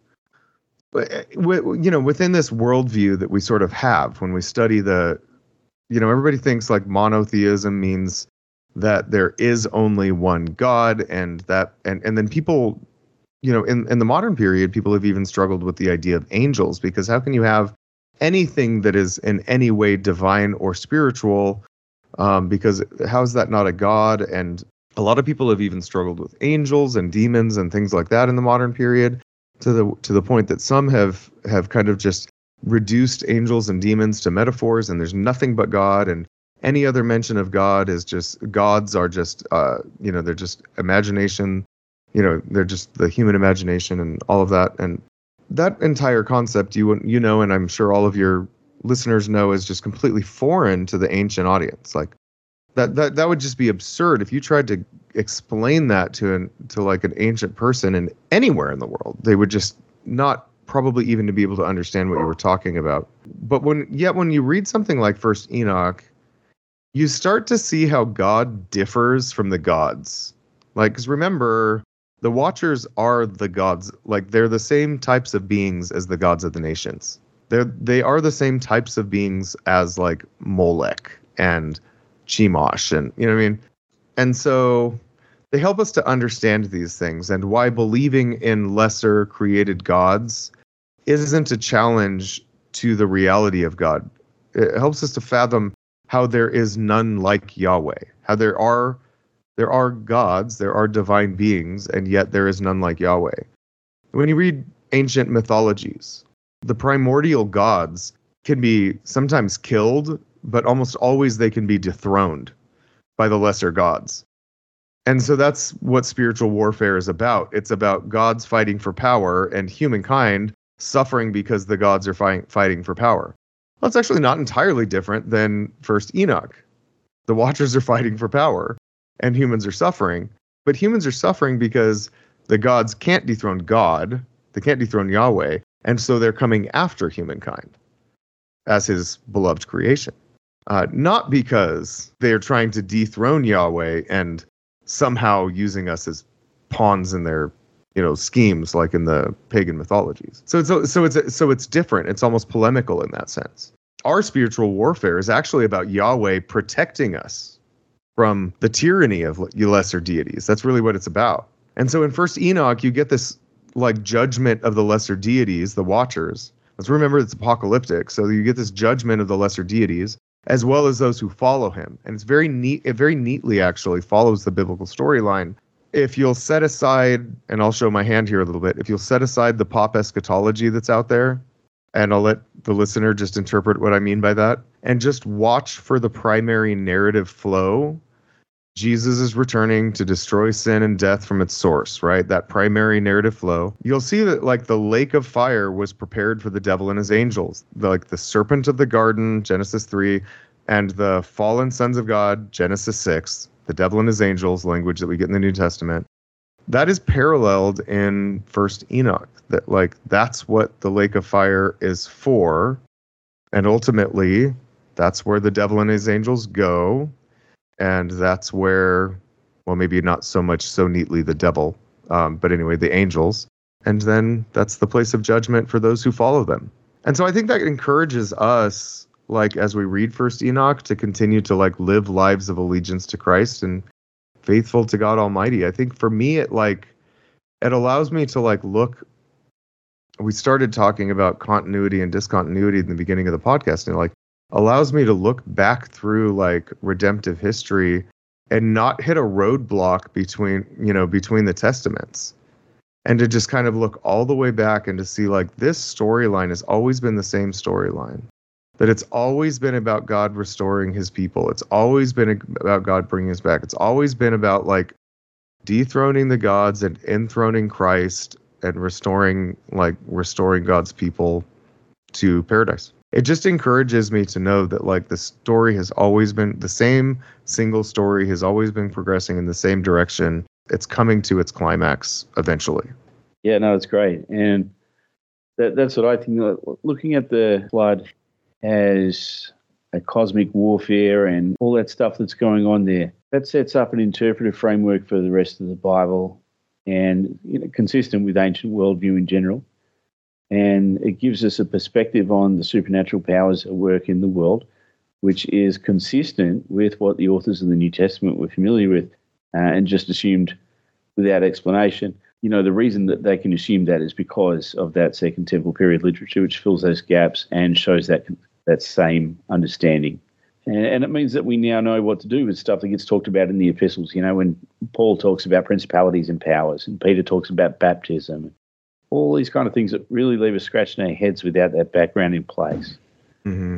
you know, within this worldview that we sort of have when we study the, you know, everybody thinks like monotheism means that there is only one God, and that, and, and then people, you know, in, in the modern period, people have even struggled with the idea of angels, because how can you have anything that is in any way divine or spiritual? Um, because how is that not a God? And a lot of people have even struggled with angels and demons and things like that in the modern period, to the to the point that some have have kind of just reduced angels and demons to metaphors, and there's nothing but God, and any other mention of God is just, gods are just, uh, you know, they're just imagination, you know, they're just the human imagination and all of that. And that entire concept, you you know, and I'm sure all of your listeners know, is just completely foreign to the ancient audience. Like that that that would just be absurd if you tried to explain that to an to like an ancient person in anywhere in the world. They would just not probably even to be able to understand what you were talking about. But when yet when you read something like First Enoch, you start to see how God differs from the gods. Like, because remember, the Watchers are the gods. Like, they're the same types of beings as the gods of the nations. They're they are the same types of beings as like Molech and Chemosh, and you know what I mean. And so they help us to understand these things, and why believing in lesser created gods isn't a challenge to the reality of God. It helps us to fathom how there is none like Yahweh, how there are there are gods, there are divine beings, and yet there is none like Yahweh. When you read ancient mythologies, the primordial gods can be sometimes killed, but almost always they can be dethroned by the lesser gods. And so that's what spiritual warfare is about. It's about gods fighting for power and humankind suffering because the gods are fight, fighting for power. Well, it's actually not entirely different than First Enoch. The Watchers are fighting for power, and humans are suffering. But humans are suffering because the gods can't dethrone God. They can't dethrone Yahweh. And so they're coming after humankind as his beloved creation. Uh, not because they are trying to dethrone Yahweh and somehow using us as pawns in their, you know, schemes like in the pagan mythologies. So it's so it's so it's different. It's almost polemical in that sense. Our spiritual warfare is actually about Yahweh protecting us from the tyranny of lesser deities. That's really what it's about. And so in First Enoch, you get this like judgment of the lesser deities, the Watchers. Let's remember it's apocalyptic, so you get this judgment of the lesser deities, as well as those who follow him. And it's very neat. It very neatly actually follows the biblical storyline. If you'll set aside, and I'll show my hand here a little bit, if you'll set aside the pop eschatology that's out there, and I'll let the listener just interpret what I mean by that, and just watch for the primary narrative flow. Jesus is returning to destroy sin and death from its source, right? That primary narrative flow. You'll see that like the lake of fire was prepared for the devil and his angels. Like the serpent of the garden, Genesis three, and the fallen sons of God, Genesis six, the devil and his angels, language that we get in the New Testament. That is paralleled in First Enoch. That like that's what the lake of fire is for. And ultimately, that's where the devil and his angels go. And that's where, well, maybe not so much so neatly the devil, um, but anyway, the angels. And then that's the place of judgment for those who follow them. And so I think that encourages us, like, as we read First Enoch, to continue to, like, live lives of allegiance to Christ and faithful to God Almighty. I think for me, it, like, it allows me to, like, look. We started talking about continuity and discontinuity in the beginning of the podcast, and, like, allows me to look back through like redemptive history and not hit a roadblock between, you know, between the testaments, and to just kind of look all the way back and to see like this storyline has always been the same storyline, that it's always been about God restoring his people. It's always been about God bringing us back. It's always been about like dethroning the gods and enthroning Christ and restoring like restoring God's people to paradise. It just encourages me to know that like the story has always been the same single story has always been progressing in the same direction. It's coming to its climax eventually.
Yeah, no, it's great. And that, that's what I think. Looking at the flood as a cosmic warfare and all that stuff that's going on there, that sets up an interpretive framework for the rest of the Bible and, you know, consistent with ancient worldview in general. And it gives us a perspective on the supernatural powers at work in the world, which is consistent with what the authors of the New Testament were familiar with uh, and just assumed without explanation. You know, the reason that they can assume that is because of that Second Temple period literature, which fills those gaps and shows that that same understanding. And, and it means that we now know what to do with stuff that gets talked about in the epistles. You know, when Paul talks about principalities and powers and Peter talks about baptism, all these kind of things that really leave us scratching our heads without that background in place.
Mm-hmm.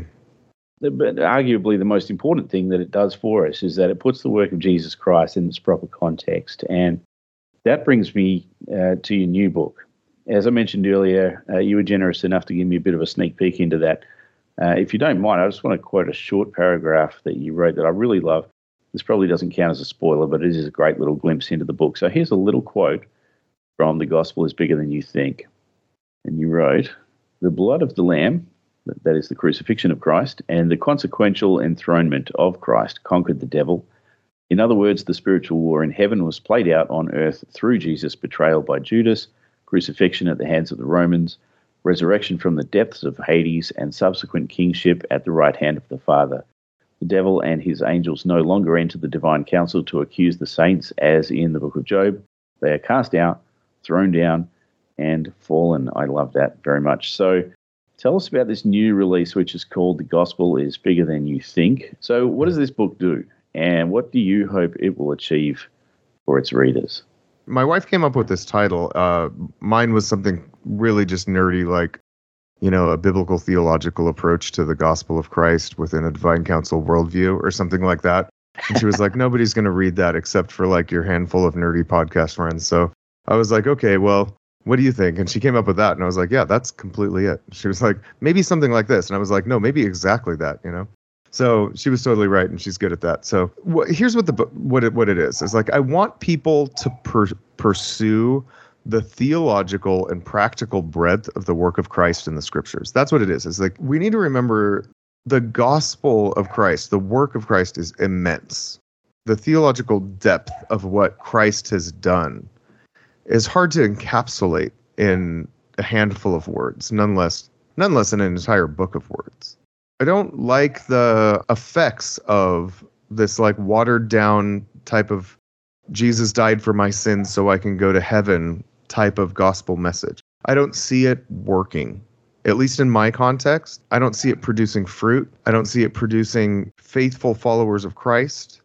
But arguably the most important thing that it does for us is that it puts the work of Jesus Christ in its proper context. And that brings me uh, to your new book. As I mentioned earlier, uh, you were generous enough to give me a bit of a sneak peek into that. Uh, if you don't mind, I just want to quote a short paragraph that you wrote that I really love. This probably doesn't count as a spoiler, but it is a great little glimpse into the book. So here's a little quote from The Gospel is Bigger Than You Think. And you wrote, "The blood of the Lamb," that is the crucifixion of Christ, "and the consequential enthronement of Christ conquered the devil. In other words, the spiritual war in heaven was played out on earth through Jesus' betrayal by Judas, crucifixion at the hands of the Romans, resurrection from the depths of Hades, and subsequent kingship at the right hand of the Father. The devil and his angels no longer enter the divine council to accuse the saints, as in the book of Job. They are cast out, thrown down, and fallen." I love that very much. So tell us about this new release, which is called The Gospel is Bigger Than You Think. So what does this book do? And what do you hope it will achieve for its readers?
My wife came up with this title. Uh, mine was something really just nerdy, like, you know, a biblical theological approach to the gospel of Christ within a divine council worldview or something like that. And she was like, nobody's going to read that except for like your handful of nerdy podcast friends. So I was like, okay, well, what do you think? And she came up with that. And I was like, yeah, that's completely it. She was like, maybe something like this. And I was like, no, maybe exactly that, you know? So she was totally right, and she's good at that. So wh- here's what the what it what it is. It's like I want people to per- pursue the theological and practical breadth of the work of Christ in the Scriptures. That's what it is. It's like we need to remember the gospel of Christ, the work of Christ is immense. The theological depth of what Christ has done is hard to encapsulate in a handful of words, nonetheless, nonetheless in an entire book of words. I don't like the effects of this like watered down type of Jesus died for my sins so I can go to heaven type of gospel message. I don't see it working, at least in my context. I don't see it producing fruit. I don't see it producing faithful followers of Christ.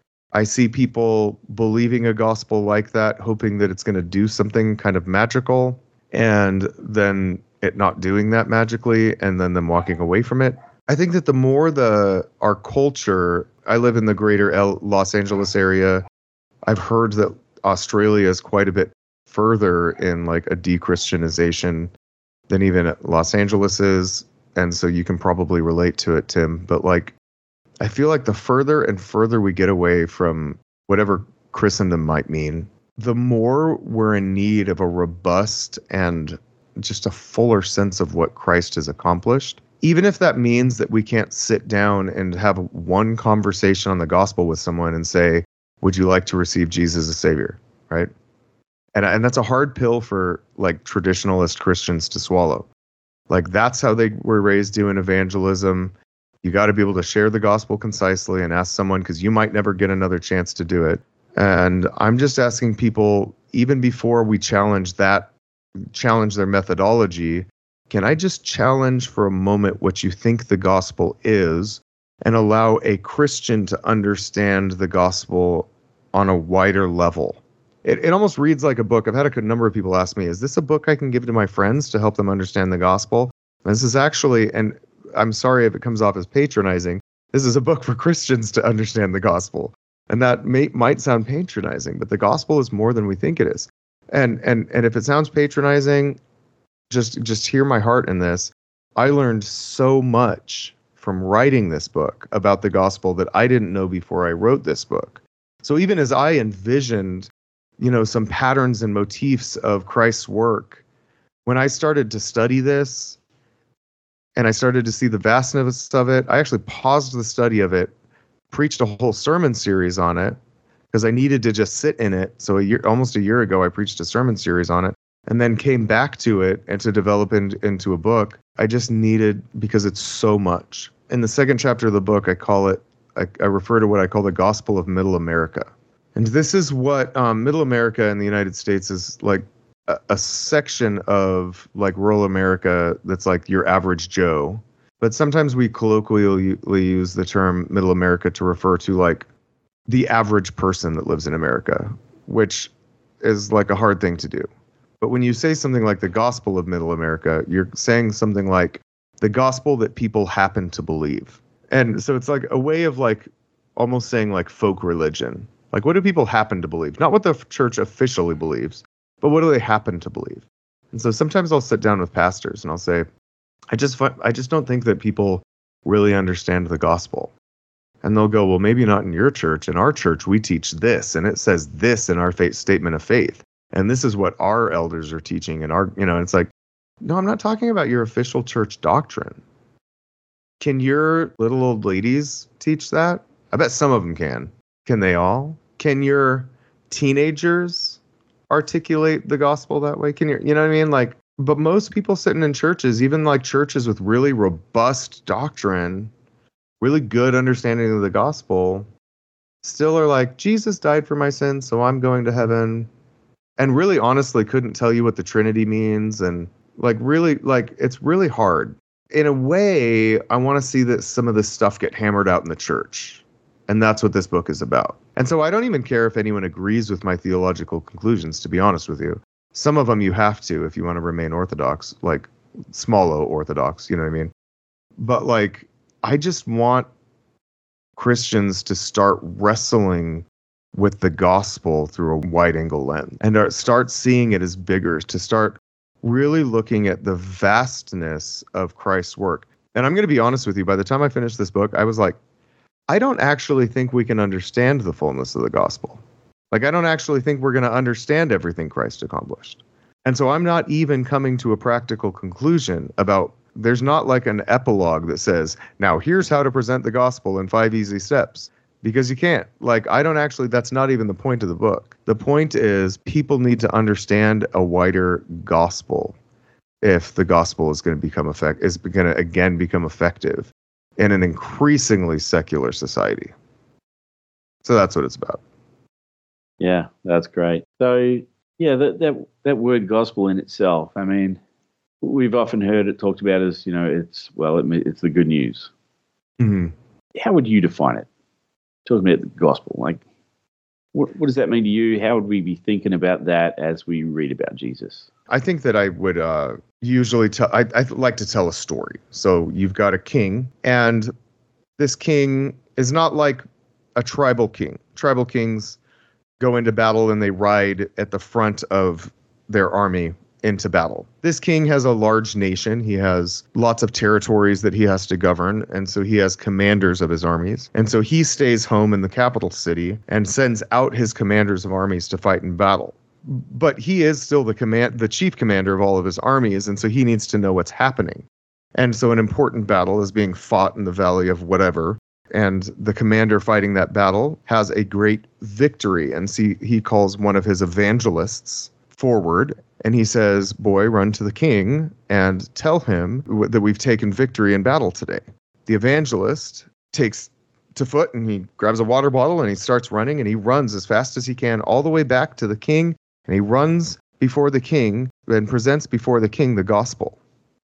I see people believing a gospel like that, hoping that it's going to do something kind of magical, and then it not doing that magically, and then them walking away from it. I think that the more the our culture, I live in the greater L, Los Angeles area. I've heard that Australia is quite a bit further in like a de-Christianization than even Los Angeles is. And so you can probably relate to it, Tim. But like, I feel like the further and further we get away from whatever Christendom might mean, the more we're in need of a robust and just a fuller sense of what Christ has accomplished. Even if that means that we can't sit down and have one conversation on the gospel with someone and say, would you like to receive Jesus as Savior, right? And and that's a hard pill for like traditionalist Christians to swallow. Like that's how they were raised doing evangelism. You got to be able to share the gospel concisely and ask someone because you might never get another chance to do it. And I'm just asking people, even before we challenge that, challenge their methodology, can I just challenge for a moment what you think the gospel is and allow a Christian to understand the gospel on a wider level? It it almost reads like a book. I've had a number of people ask me, is this a book I can give to my friends to help them understand the gospel? And this is actually, and I'm sorry if it comes off as patronizing, this is a book for Christians to understand the gospel. And that may, might sound patronizing, but the gospel is more than we think it is. And and and if it sounds patronizing, just just hear my heart in this. I learned so much from writing this book about the gospel that I didn't know before I wrote this book. So even as I envisioned, you know, some patterns and motifs of Christ's work, when I started to study this and I started to see the vastness of it, I actually paused the study of it, preached a whole sermon series on it because I needed to just sit in it. So a year, almost a year ago, I preached a sermon series on it and then came back to it and to develop in, into a book. I just needed, because it's so much. In the second chapter of the book, I call it, I, I refer to what I call the Gospel of Middle America. And this is what um, Middle America in the United States is like a, a section of like rural America that's like your average Joe. But sometimes we colloquially use the term Middle America to refer to like the average person that lives in America, which is like a hard thing to do. But when you say something like the Gospel of Middle America, you're saying something like the gospel that people happen to believe. And so it's like a way of like almost saying like folk religion. Like, what do people happen to believe? Not what the church officially believes, but what do they happen to believe? And so sometimes I'll sit down with pastors and I'll say, I just find, I just don't think that people really understand the gospel. And they'll go, well, maybe not in your church. In our church, we teach this, and it says this in our faith statement of faith. And this is what our elders are teaching. And our, you know, it's like, no, I'm not talking about your official church doctrine. Can your little old ladies teach that? I bet some of them can. Can they all? Can your teenagers articulate the gospel that way? Can you, you know what I mean? Like, but most people sitting in churches, even like churches with really robust doctrine, really good understanding of the gospel, still are like, Jesus died for my sins, so I'm going to heaven. And really honestly couldn't tell you what the Trinity means. And like really, like it's really hard. In a way, I want to see that some of this stuff get hammered out in the church. And that's what this book is about. And so I don't even care if anyone agrees with my theological conclusions, to be honest with you. Some of them you have to if you want to remain orthodox, like small o orthodox, you know what I mean? But like, I just want Christians to start wrestling with the gospel through a wide-angle lens and are, start seeing it as bigger, to start really looking at the vastness of Christ's work. And I'm going to be honest with you, by the time I finished this book, I was like, I don't actually think we can understand the fullness of the gospel. Like, I don't actually think we're going to understand everything Christ accomplished. And so I'm not even coming to a practical conclusion about, there's not like an epilogue that says, now here's how to present the gospel in five easy steps. Because you can't. Like, I don't actually, that's not even the point of the book. The point is people need to understand a wider gospel if the gospel is going to become effect, is going to again become effective in an increasingly secular society. So that's what it's about.
Yeah, that's great. So, yeah, that that that word gospel in itself, I mean, we've often heard it talked about as, you know, it's, well, it, it's the good news.
Mm-hmm.
How would you define it? Talking about the gospel, like, what, what does that mean to you? How would we be thinking about that as we read about Jesus?
I think that I would uh, usually tell, I, I like to tell a story. So you've got a king, and this king is not like a tribal king. Tribal kings go into battle and they ride at the front of their army into battle. This king has a large nation. He has lots of territories that he has to govern. And so he has commanders of his armies. And so he stays home in the capital city and sends out his commanders of armies to fight in battle. But he is still the command, the chief commander of all of his armies. And so he needs to know what's happening. And so an important battle is being fought in the valley of whatever. And the commander fighting that battle has a great victory. And see, he calls one of his evangelists forward, and he says, boy, run to the king and tell him w- that we've taken victory in battle today. The evangelist takes to foot and he grabs a water bottle and he starts running, and he runs as fast as he can all the way back to the king, and he runs before the king and presents before the king the gospel.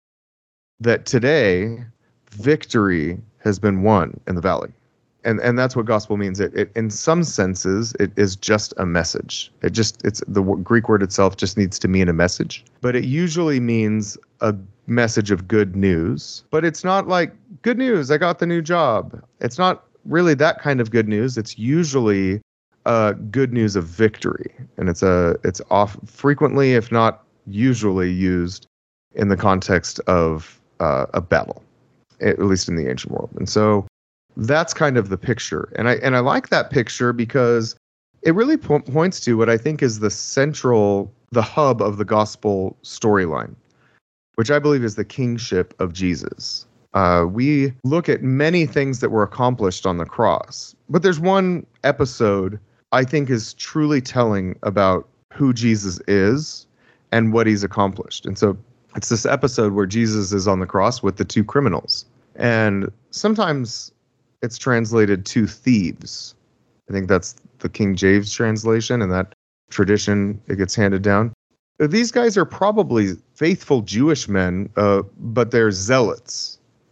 That today, victory has been won in the valley. And and that's what gospel means. It, it in some senses, it is just a message. It just it's the w- Greek word itself just needs to mean a message, but it usually means a message of good news. But it's not like good news, I got the new job. It's not really that kind of good news. It's usually uh, good news of victory, and it's a it's off frequently, if not usually, used in the context of uh, a battle, at least in the ancient world. And so that's kind of the picture, and I and I like that picture because it really po- points to what I think is the central, the hub of the gospel storyline, which I believe is the kingship of Jesus. Uh, we look at many things that were accomplished on the cross, but there's one episode I think is truly telling about who Jesus is and what he's accomplished. And so it's this episode where Jesus is on the cross with the two criminals. And sometimes it's translated two thieves. I think that's the King James translation, and that tradition, it gets handed down. These guys are probably faithful Jewish men, uh, but they're zealots.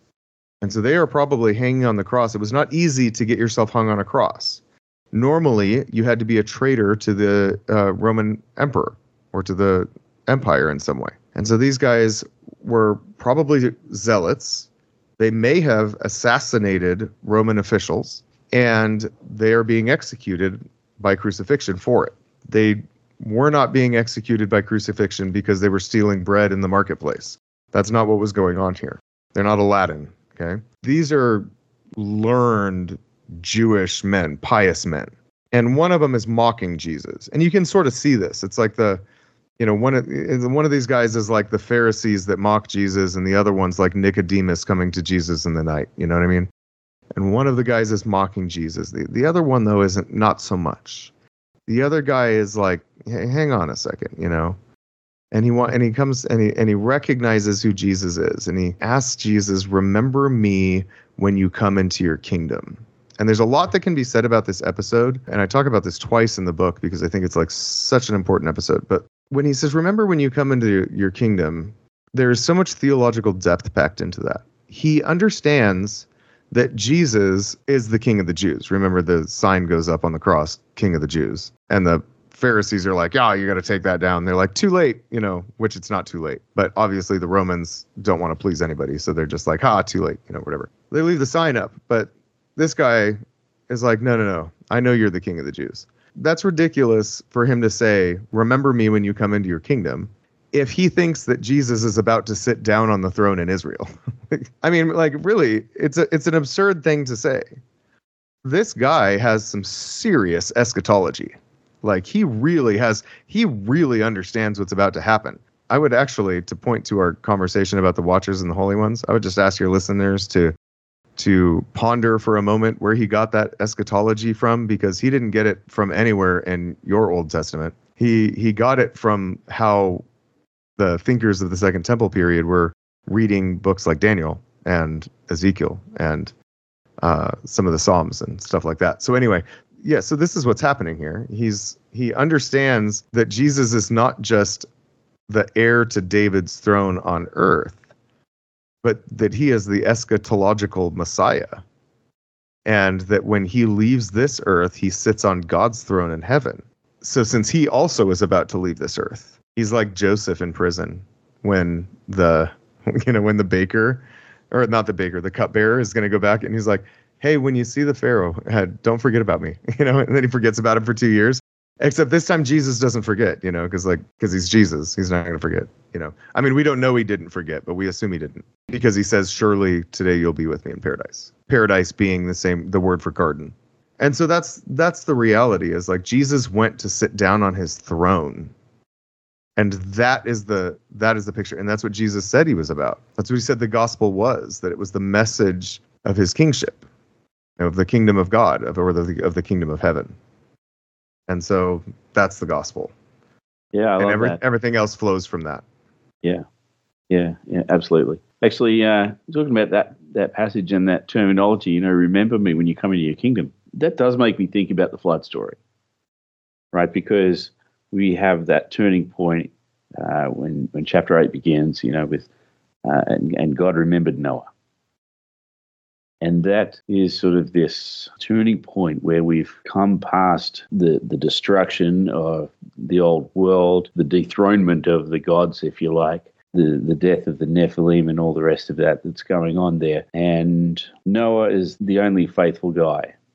And so they are probably hanging on the cross. It was not easy to get yourself hung on a cross. Normally, you had to be a traitor to the uh, Roman emperor or to the empire in some way. And so these guys were probably zealots. They may have assassinated Roman officials, and they are being executed by crucifixion for it. They were not being executed by crucifixion because they were stealing bread in the marketplace. That's not what was going on here. They're not Aladdin. Okay, these are learned Jewish men, pious men, and one of them is mocking Jesus. And you can sort of see this. It's like the, you know, one of one of these guys is like the Pharisees that mock Jesus, and the other one's like Nicodemus coming to Jesus in the night. You know what I mean? And one of the guys is mocking Jesus. The the other one though isn't, not so much. The other guy is like, hey, hang on a second, you know. And he want, and he comes and he and he recognizes who Jesus is, and he asks Jesus, "Remember me when you come into your kingdom." And there's a lot that can be said about this episode, and I talk about this twice in the book because I think it's like such an important episode. But when he says, "Remember when you come into your, your kingdom," there is so much theological depth packed into that. He understands that Jesus is the King of the Jews. Remember, the sign goes up on the cross, King of the Jews, and the Pharisees are like, "Oh, you got to take that down." They're like, "Too late," you know, which it's not too late. But obviously the Romans don't want to please anybody. So they're just like, "Ah, too late," you know, whatever. They leave the sign up. But this guy is like, no, no, no. I know you're the King of the Jews. That's ridiculous for him to say, "Remember me when you come into your kingdom," if he thinks that Jesus is about to sit down on the throne in Israel. I mean, like, really, it's a, it's an absurd thing to say. This guy has some serious eschatology. Like, he really has, he really understands what's about to happen. I would actually, to point to our conversation about the Watchers and the Holy Ones, I would just ask your listeners to to ponder for a moment where he got that eschatology from, because he didn't get it from anywhere in your Old Testament. He he got it from how the thinkers of the Second Temple period were reading books like Daniel and Ezekiel and uh, some of the Psalms and stuff like that. So anyway, yeah, so this is what's happening here. He's he understands that Jesus is not just the heir to David's throne on earth, but that he is the eschatological Messiah. And that when he leaves this earth, he sits on God's throne in heaven. So since he also is about to leave this earth, he's like Joseph in prison when the, you know, when the baker, or not the baker, the cupbearer is going to go back, and he's like, "Hey, when you see the Pharaoh, uh, don't forget about me," you know, and then he forgets about him for two years. Except this time Jesus doesn't forget, you know, because like, because he's Jesus, he's not going to forget, you know. I mean, we don't know he didn't forget, but we assume he didn't, because he says, "Surely today you'll be with me in paradise." Paradise being the same, the word for garden. And so that's that's the reality, is like Jesus went to sit down on his throne. And that is the that is the picture. And that's what Jesus said he was about. That's what he said the gospel was, that it was the message of his kingship, of the kingdom of God, of or the of the kingdom of heaven. And so that's the gospel.
Yeah, I
and
love
every,
that.
everything else flows from that.
Yeah, yeah, yeah, absolutely. Actually, uh, talking about that that passage and that terminology, you know, "Remember me when you come into your kingdom," that does make me think about the flood story, right? Because we have that turning point uh, when when chapter eight begins, you know, with uh, and, and God remembered Noah. And that is sort of this turning point where we've come past the, the destruction of the old world, the dethronement of the gods, if you like, the, the death of the Nephilim and all the rest of that that's going on there. And Noah is the only faithful guy.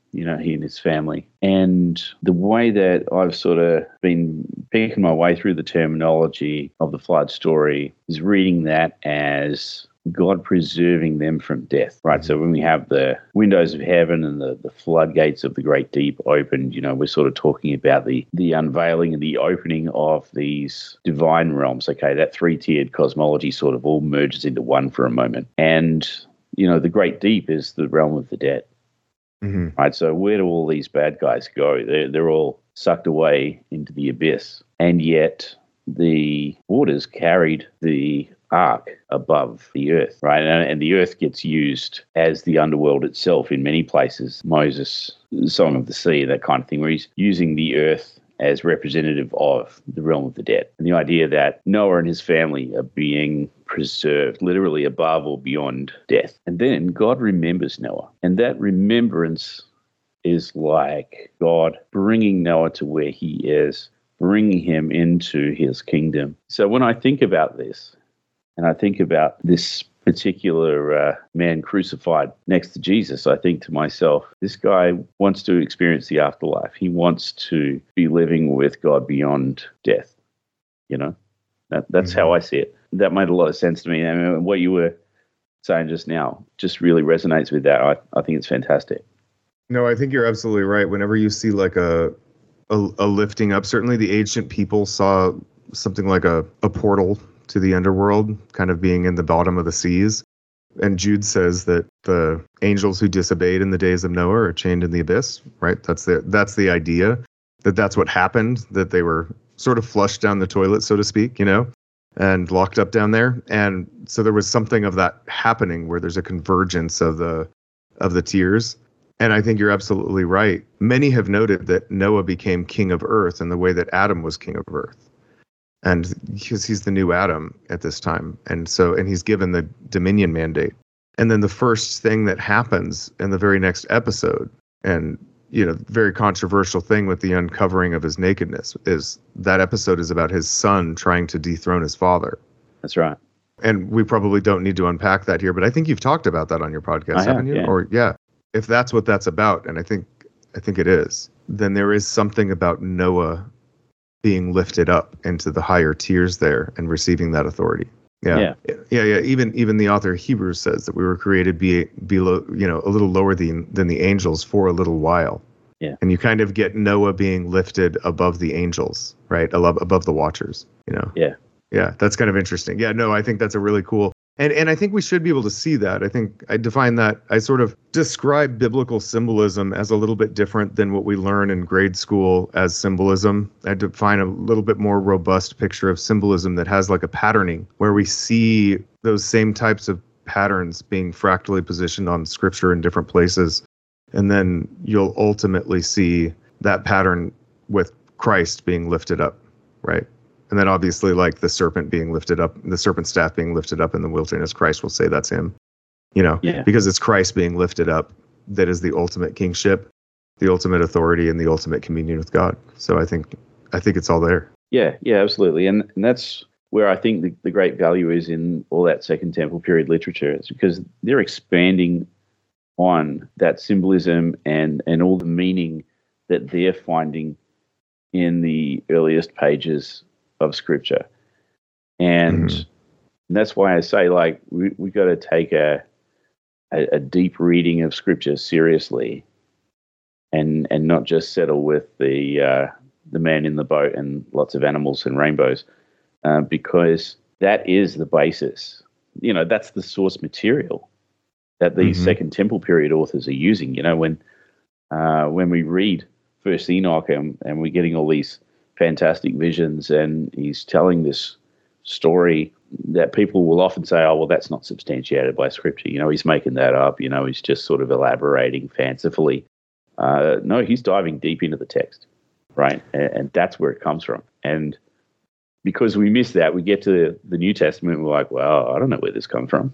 you know, he and his family. And the way that I've sort of been picking my way through the terminology of the flood story is reading that as God preserving them from death, right? So when we have the windows of heaven and the, the floodgates of the great deep opened, you know, we're sort of talking about the, the unveiling and the opening of these divine realms. Okay, that three-tiered cosmology sort of all merges into one for a moment. And, you know, the great deep is the realm of the dead, mm-hmm. right? So where do all these bad guys go? They're, they're all sucked away into the abyss. And yet the waters carried the ark above the earth, right? And, and the earth gets used as the underworld itself in many places. Moses, Song of the Sea, that kind of thing, where he's using the earth as representative of the realm of the dead. And the idea that Noah and his family are being preserved literally above or beyond death. And then God remembers Noah. And that remembrance is like God bringing Noah to where he is, bringing him into his kingdom. So when I think about this, and I think about this particular uh, man crucified next to Jesus, I think to myself, this guy wants to experience the afterlife. He wants to be living with God beyond death. You know, that, that's mm-hmm. how I see it. That made a lot of sense to me. I mean, what you were saying just now just really resonates with that. I, I think it's fantastic.
No, I think you're absolutely right. Whenever you see like a, a, a lifting up, certainly the ancient people saw something like a, a portal to the underworld, kind of being in the bottom of the seas. And Jude says that the angels who disobeyed in the days of Noah are chained in the abyss, right? That's the that's the idea, that that's what happened, that they were sort of flushed down the toilet, so to speak, you know, and locked up down there. And so there was something of that happening where there's a convergence of the of the tiers. And I think you're absolutely right. Many have noted that Noah became king of earth in the way that Adam was king of earth. And because he's the new Adam at this time. And so, and he's given the dominion mandate. And then the first thing that happens in the very next episode, and, you know, very controversial thing with the uncovering of his nakedness, is that episode is about his son trying to dethrone his father.
That's right.
And we probably don't need to unpack that here, but I think you've talked about that on your podcast,
I
haven't
have,
you?
Yeah.
Or yeah, if that's what that's about, and I think, I think it is, then there is something about Noah being lifted up into the higher tiers there and receiving that authority. Yeah. Yeah. Yeah. yeah. Even, even the author of Hebrews says that we were created be below, you know, a little lower than, than the angels for a little while.
Yeah.
And you kind of get Noah being lifted above the angels, right? Above, above the watchers, you know?
Yeah.
Yeah. That's kind of interesting. Yeah. No, I think that's a really cool. And and I think we should be able to see that. I think I define that, I sort of describe biblical symbolism as a little bit different than what we learn in grade school as symbolism. I define a little bit more robust picture of symbolism that has like a patterning, where we see those same types of patterns being fractally positioned on scripture in different places. And then you'll ultimately see that pattern with Christ being lifted up, right? And then obviously, like the serpent being lifted up, the serpent staff being lifted up in the wilderness, Christ will say that's him, you know,
yeah.
because it's Christ being lifted up that is the ultimate kingship, the ultimate authority, and the ultimate communion with God. So I think, I think it's all there.
Yeah, yeah, absolutely. And and that's where I think the, the great value is in all that Second Temple period literature, is because they're expanding on that symbolism and, and all the meaning that they're finding in the earliest pages of scripture. And mm-hmm. that's why I say, like, we we got to take a, a a deep reading of scripture seriously, and and not just settle with the uh, the man in the boat and lots of animals and rainbows, uh, because that is the basis. You know, that's the source material that these mm-hmm. Second Temple period authors are using. You know, when uh, when we read First Enoch and, and we're getting all these fantastic visions, and he's telling this story that people will often say, oh, well, that's not substantiated by scripture. You know, he's making that up. You know, he's just sort of elaborating fancifully. Uh, no, he's diving deep into the text, right? And, and that's where it comes from. And because we miss that, we get to the New Testament, and we're like, well, I don't know where this comes from.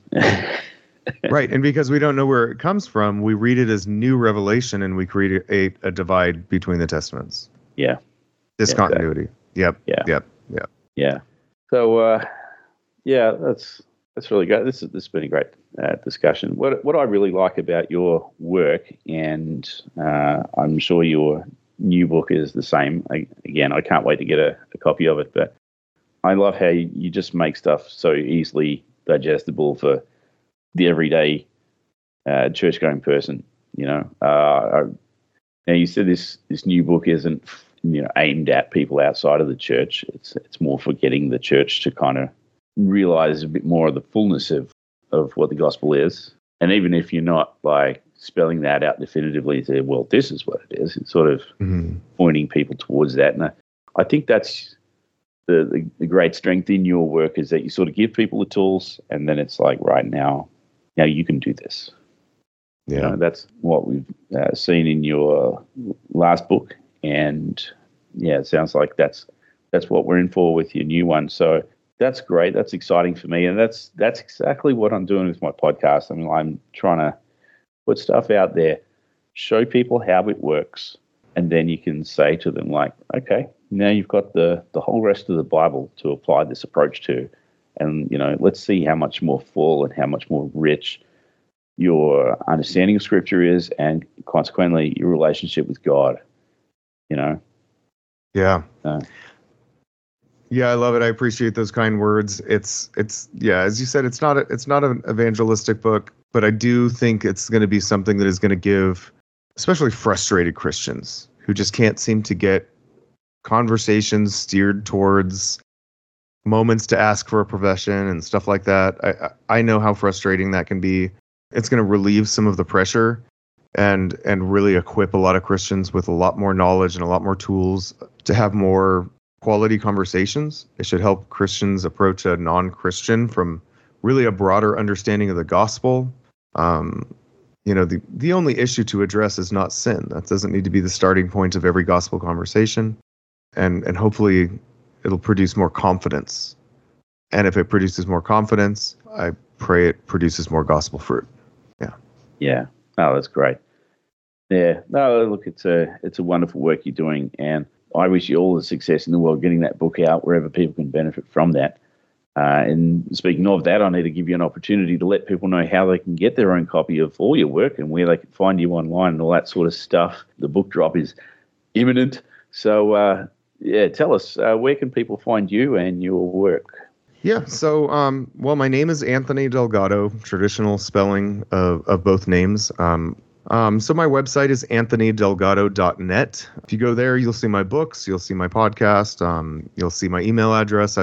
Right. And because we don't know where it comes from, we read it as new revelation, and we create a, a divide between the testaments.
Yeah.
Discontinuity.
Yeah,
exactly. Yep.
Yeah.
Yep. Yep.
Yeah. So, uh, yeah, that's that's really great. This, this has been a great uh, discussion. What what I really like about your work, and uh, I'm sure your new book is the same. I, again, I can't wait to get a, a copy of it, but I love how you, you just make stuff so easily digestible for the everyday uh, church-going person. You know, uh, I, now you said this this new book isn't, you know, aimed at people outside of the church. It's it's more for getting the church to kind of realize a bit more of the fullness of, of what the gospel is. And even if you're not like spelling that out definitively, say, well, this is what it is, it's sort of mm-hmm. pointing people towards that. And I, I think that's the, the, the great strength in your work, is that you sort of give people the tools, and then it's like, right now, now you can do this. Yeah, you know, that's what we've uh, seen in your last book. And yeah, it sounds like that's that's what we're in for with your new one. So that's great. That's exciting for me. And that's that's exactly what I'm doing with my podcast. I mean, I'm trying to put stuff out there, show people how it works, and then you can say to them, like, okay, now you've got the, the whole rest of the Bible to apply this approach to. And, you know, let's see how much more full and how much more rich your understanding of Scripture is, and consequently your relationship with God, you know?
Yeah.
Uh,
Yeah, I love it. I appreciate those kind words. It's it's yeah, as you said, it's not a, it's not an evangelistic book, but I do think it's going to be something that is going to give, especially frustrated Christians who just can't seem to get conversations steered towards moments to ask for a profession and stuff like that. I I know how frustrating that can be. It's going to relieve some of the pressure and and really equip a lot of Christians with a lot more knowledge and a lot more tools to have more quality conversations. It should help Christians approach a non-Christian from really a broader understanding of the gospel. Um, you know, the, the only issue to address is not sin. That doesn't need to be the starting point of every gospel conversation. And and hopefully it'll produce more confidence. And if it produces more confidence, I pray it produces more gospel fruit. Yeah.
Yeah. Oh, that's great. Yeah. No, look, it's a it's a wonderful work you're doing, and I wish you all the success in the world getting that book out wherever people can benefit from that. Uh, and speaking of that, I need to give you an opportunity to let people know how they can get their own copy of all your work and where they can find you online and all that sort of stuff. The book drop is imminent. So, uh, yeah, tell us, uh, where can people find you and your work?
Yeah, so, um, well, my name is Anthony Delgado, traditional spelling of, of both names. Um, Um, so my website is anthony delgado dot net. If you go there, you'll see my books, you'll see my podcast, um, you'll see my email address. I,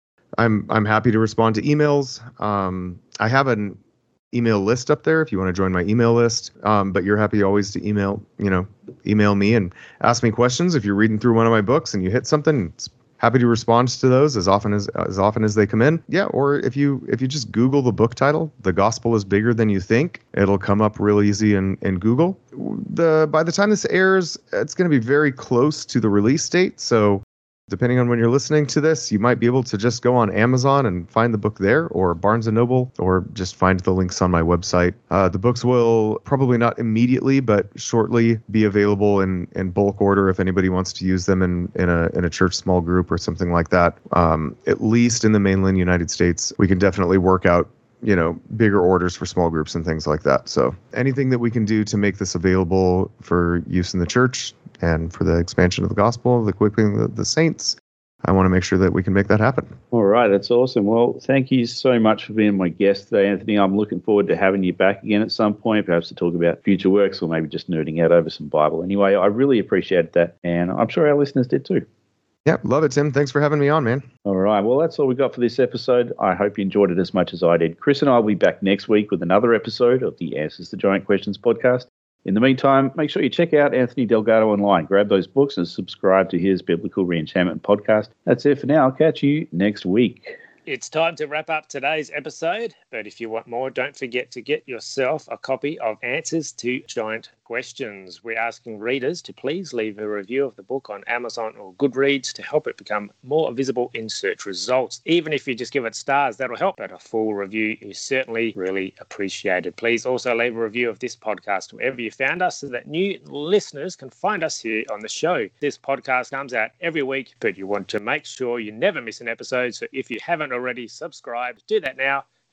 I'm I'm happy to respond to emails. Um, I have an email list up there if you want to join my email list. Um, but you're happy always to email, you know, email me and ask me questions. If you're reading through one of my books and you hit something, it's happy to respond to those as often as as often as they come in. Yeah, or if you if you just Google the book title, "The Gospel is Bigger Than You Think," it'll come up real easy in, in Google. The by the time this airs, it's going to be very close to the release date. So depending on when you're listening to this, you might be able to just go on Amazon and find the book there, or Barnes and Noble, or just find the links on my website. Uh, the books will probably not immediately, but shortly be available in, in bulk order if anybody wants to use them in, in a in a church small group or something like that. Um, at least in the mainland United States, we can definitely work out, you know, bigger orders for small groups and things like that. So anything that we can do to make this available for use in the church and for the expansion of the gospel, the equipping of the saints, I want to make sure that we can make that happen.
All right, that's awesome. Well, thank you so much for being my guest today, Anthony. I'm looking forward to having you back again at some point, perhaps to talk about future works or maybe just nerding out over some Bible. Anyway, I really appreciated that, and I'm sure our listeners did too.
Yeah, love it, Tim. Thanks for having me on, man.
All right. Well, that's all we got for this episode. I hope you enjoyed it as much as I did. Chris and I will be back next week with another episode of the Answers to Giant Questions podcast. In the meantime, make sure you check out Anthony Delgado online. Grab those books and subscribe to his Biblical Reenchantment podcast. That's it for now. I'll catch you next week.
It's time to wrap up today's episode, but if you want more, don't forget to get yourself a copy of Answers to Giant Questions. We're asking readers to please leave a review of the book on Amazon or Goodreads to help it become more visible in search results. Even if you just give it stars, that'll help, but a full review is certainly really appreciated. Please also leave a review of this podcast wherever you found us so that new listeners can find us here on the show. This podcast comes out every week, but you want to make sure you never miss an episode, so if you haven't already subscribed, do that now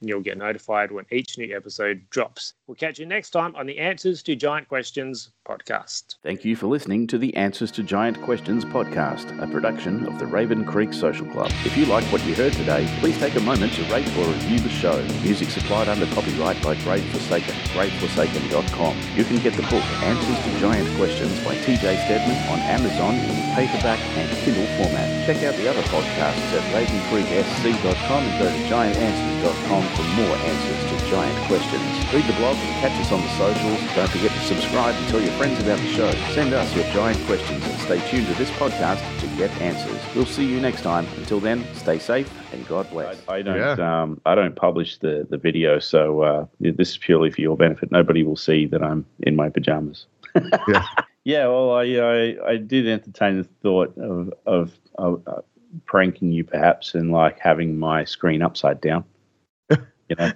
and you'll get notified when each new episode drops. We'll catch you next time on the Answers to Giant Questions podcast.
Thank you for listening to the Answers to Giant Questions podcast, a production of the Raven Creek Social Club. If you like what you heard today, please take a moment to rate or review the show. Music supplied under copyright by Great Forsaken, great forsaken dot com. You can get the book Answers to Giant Questions by T J Stedman on Amazon in paperback and Kindle format. Check out the other podcasts at raven creek s c dot com and go to giant answers dot com for more answers to giant questions. Read the blog and catch us on the socials. Don't forget to subscribe and tell your friends about the show. Send us your giant questions and stay tuned to this podcast to get answers. We'll see you next time. Until then, stay safe and God bless. I, I don't yeah. um, I don't publish the, the video, so uh, this is purely for your benefit. Nobody will see that I'm in my pajamas. yeah. Yeah, well, I, I I did entertain the thought of of, of uh, pranking you, perhaps, and like having my screen upside down. You know.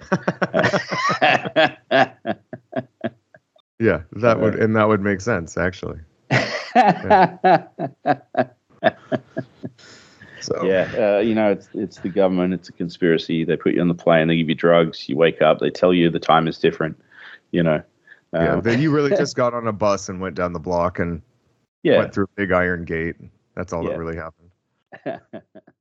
Yeah, that would and that would make sense, actually. Yeah.
So yeah, uh, you know, it's it's the government. It's a conspiracy. They put you on the plane. They give you drugs. You wake up. They tell you the time is different. You know.
Yeah,
um,
then you really just got on a bus and went down the block and
yeah.
went through a big iron gate. That's all
yeah.
that really happened.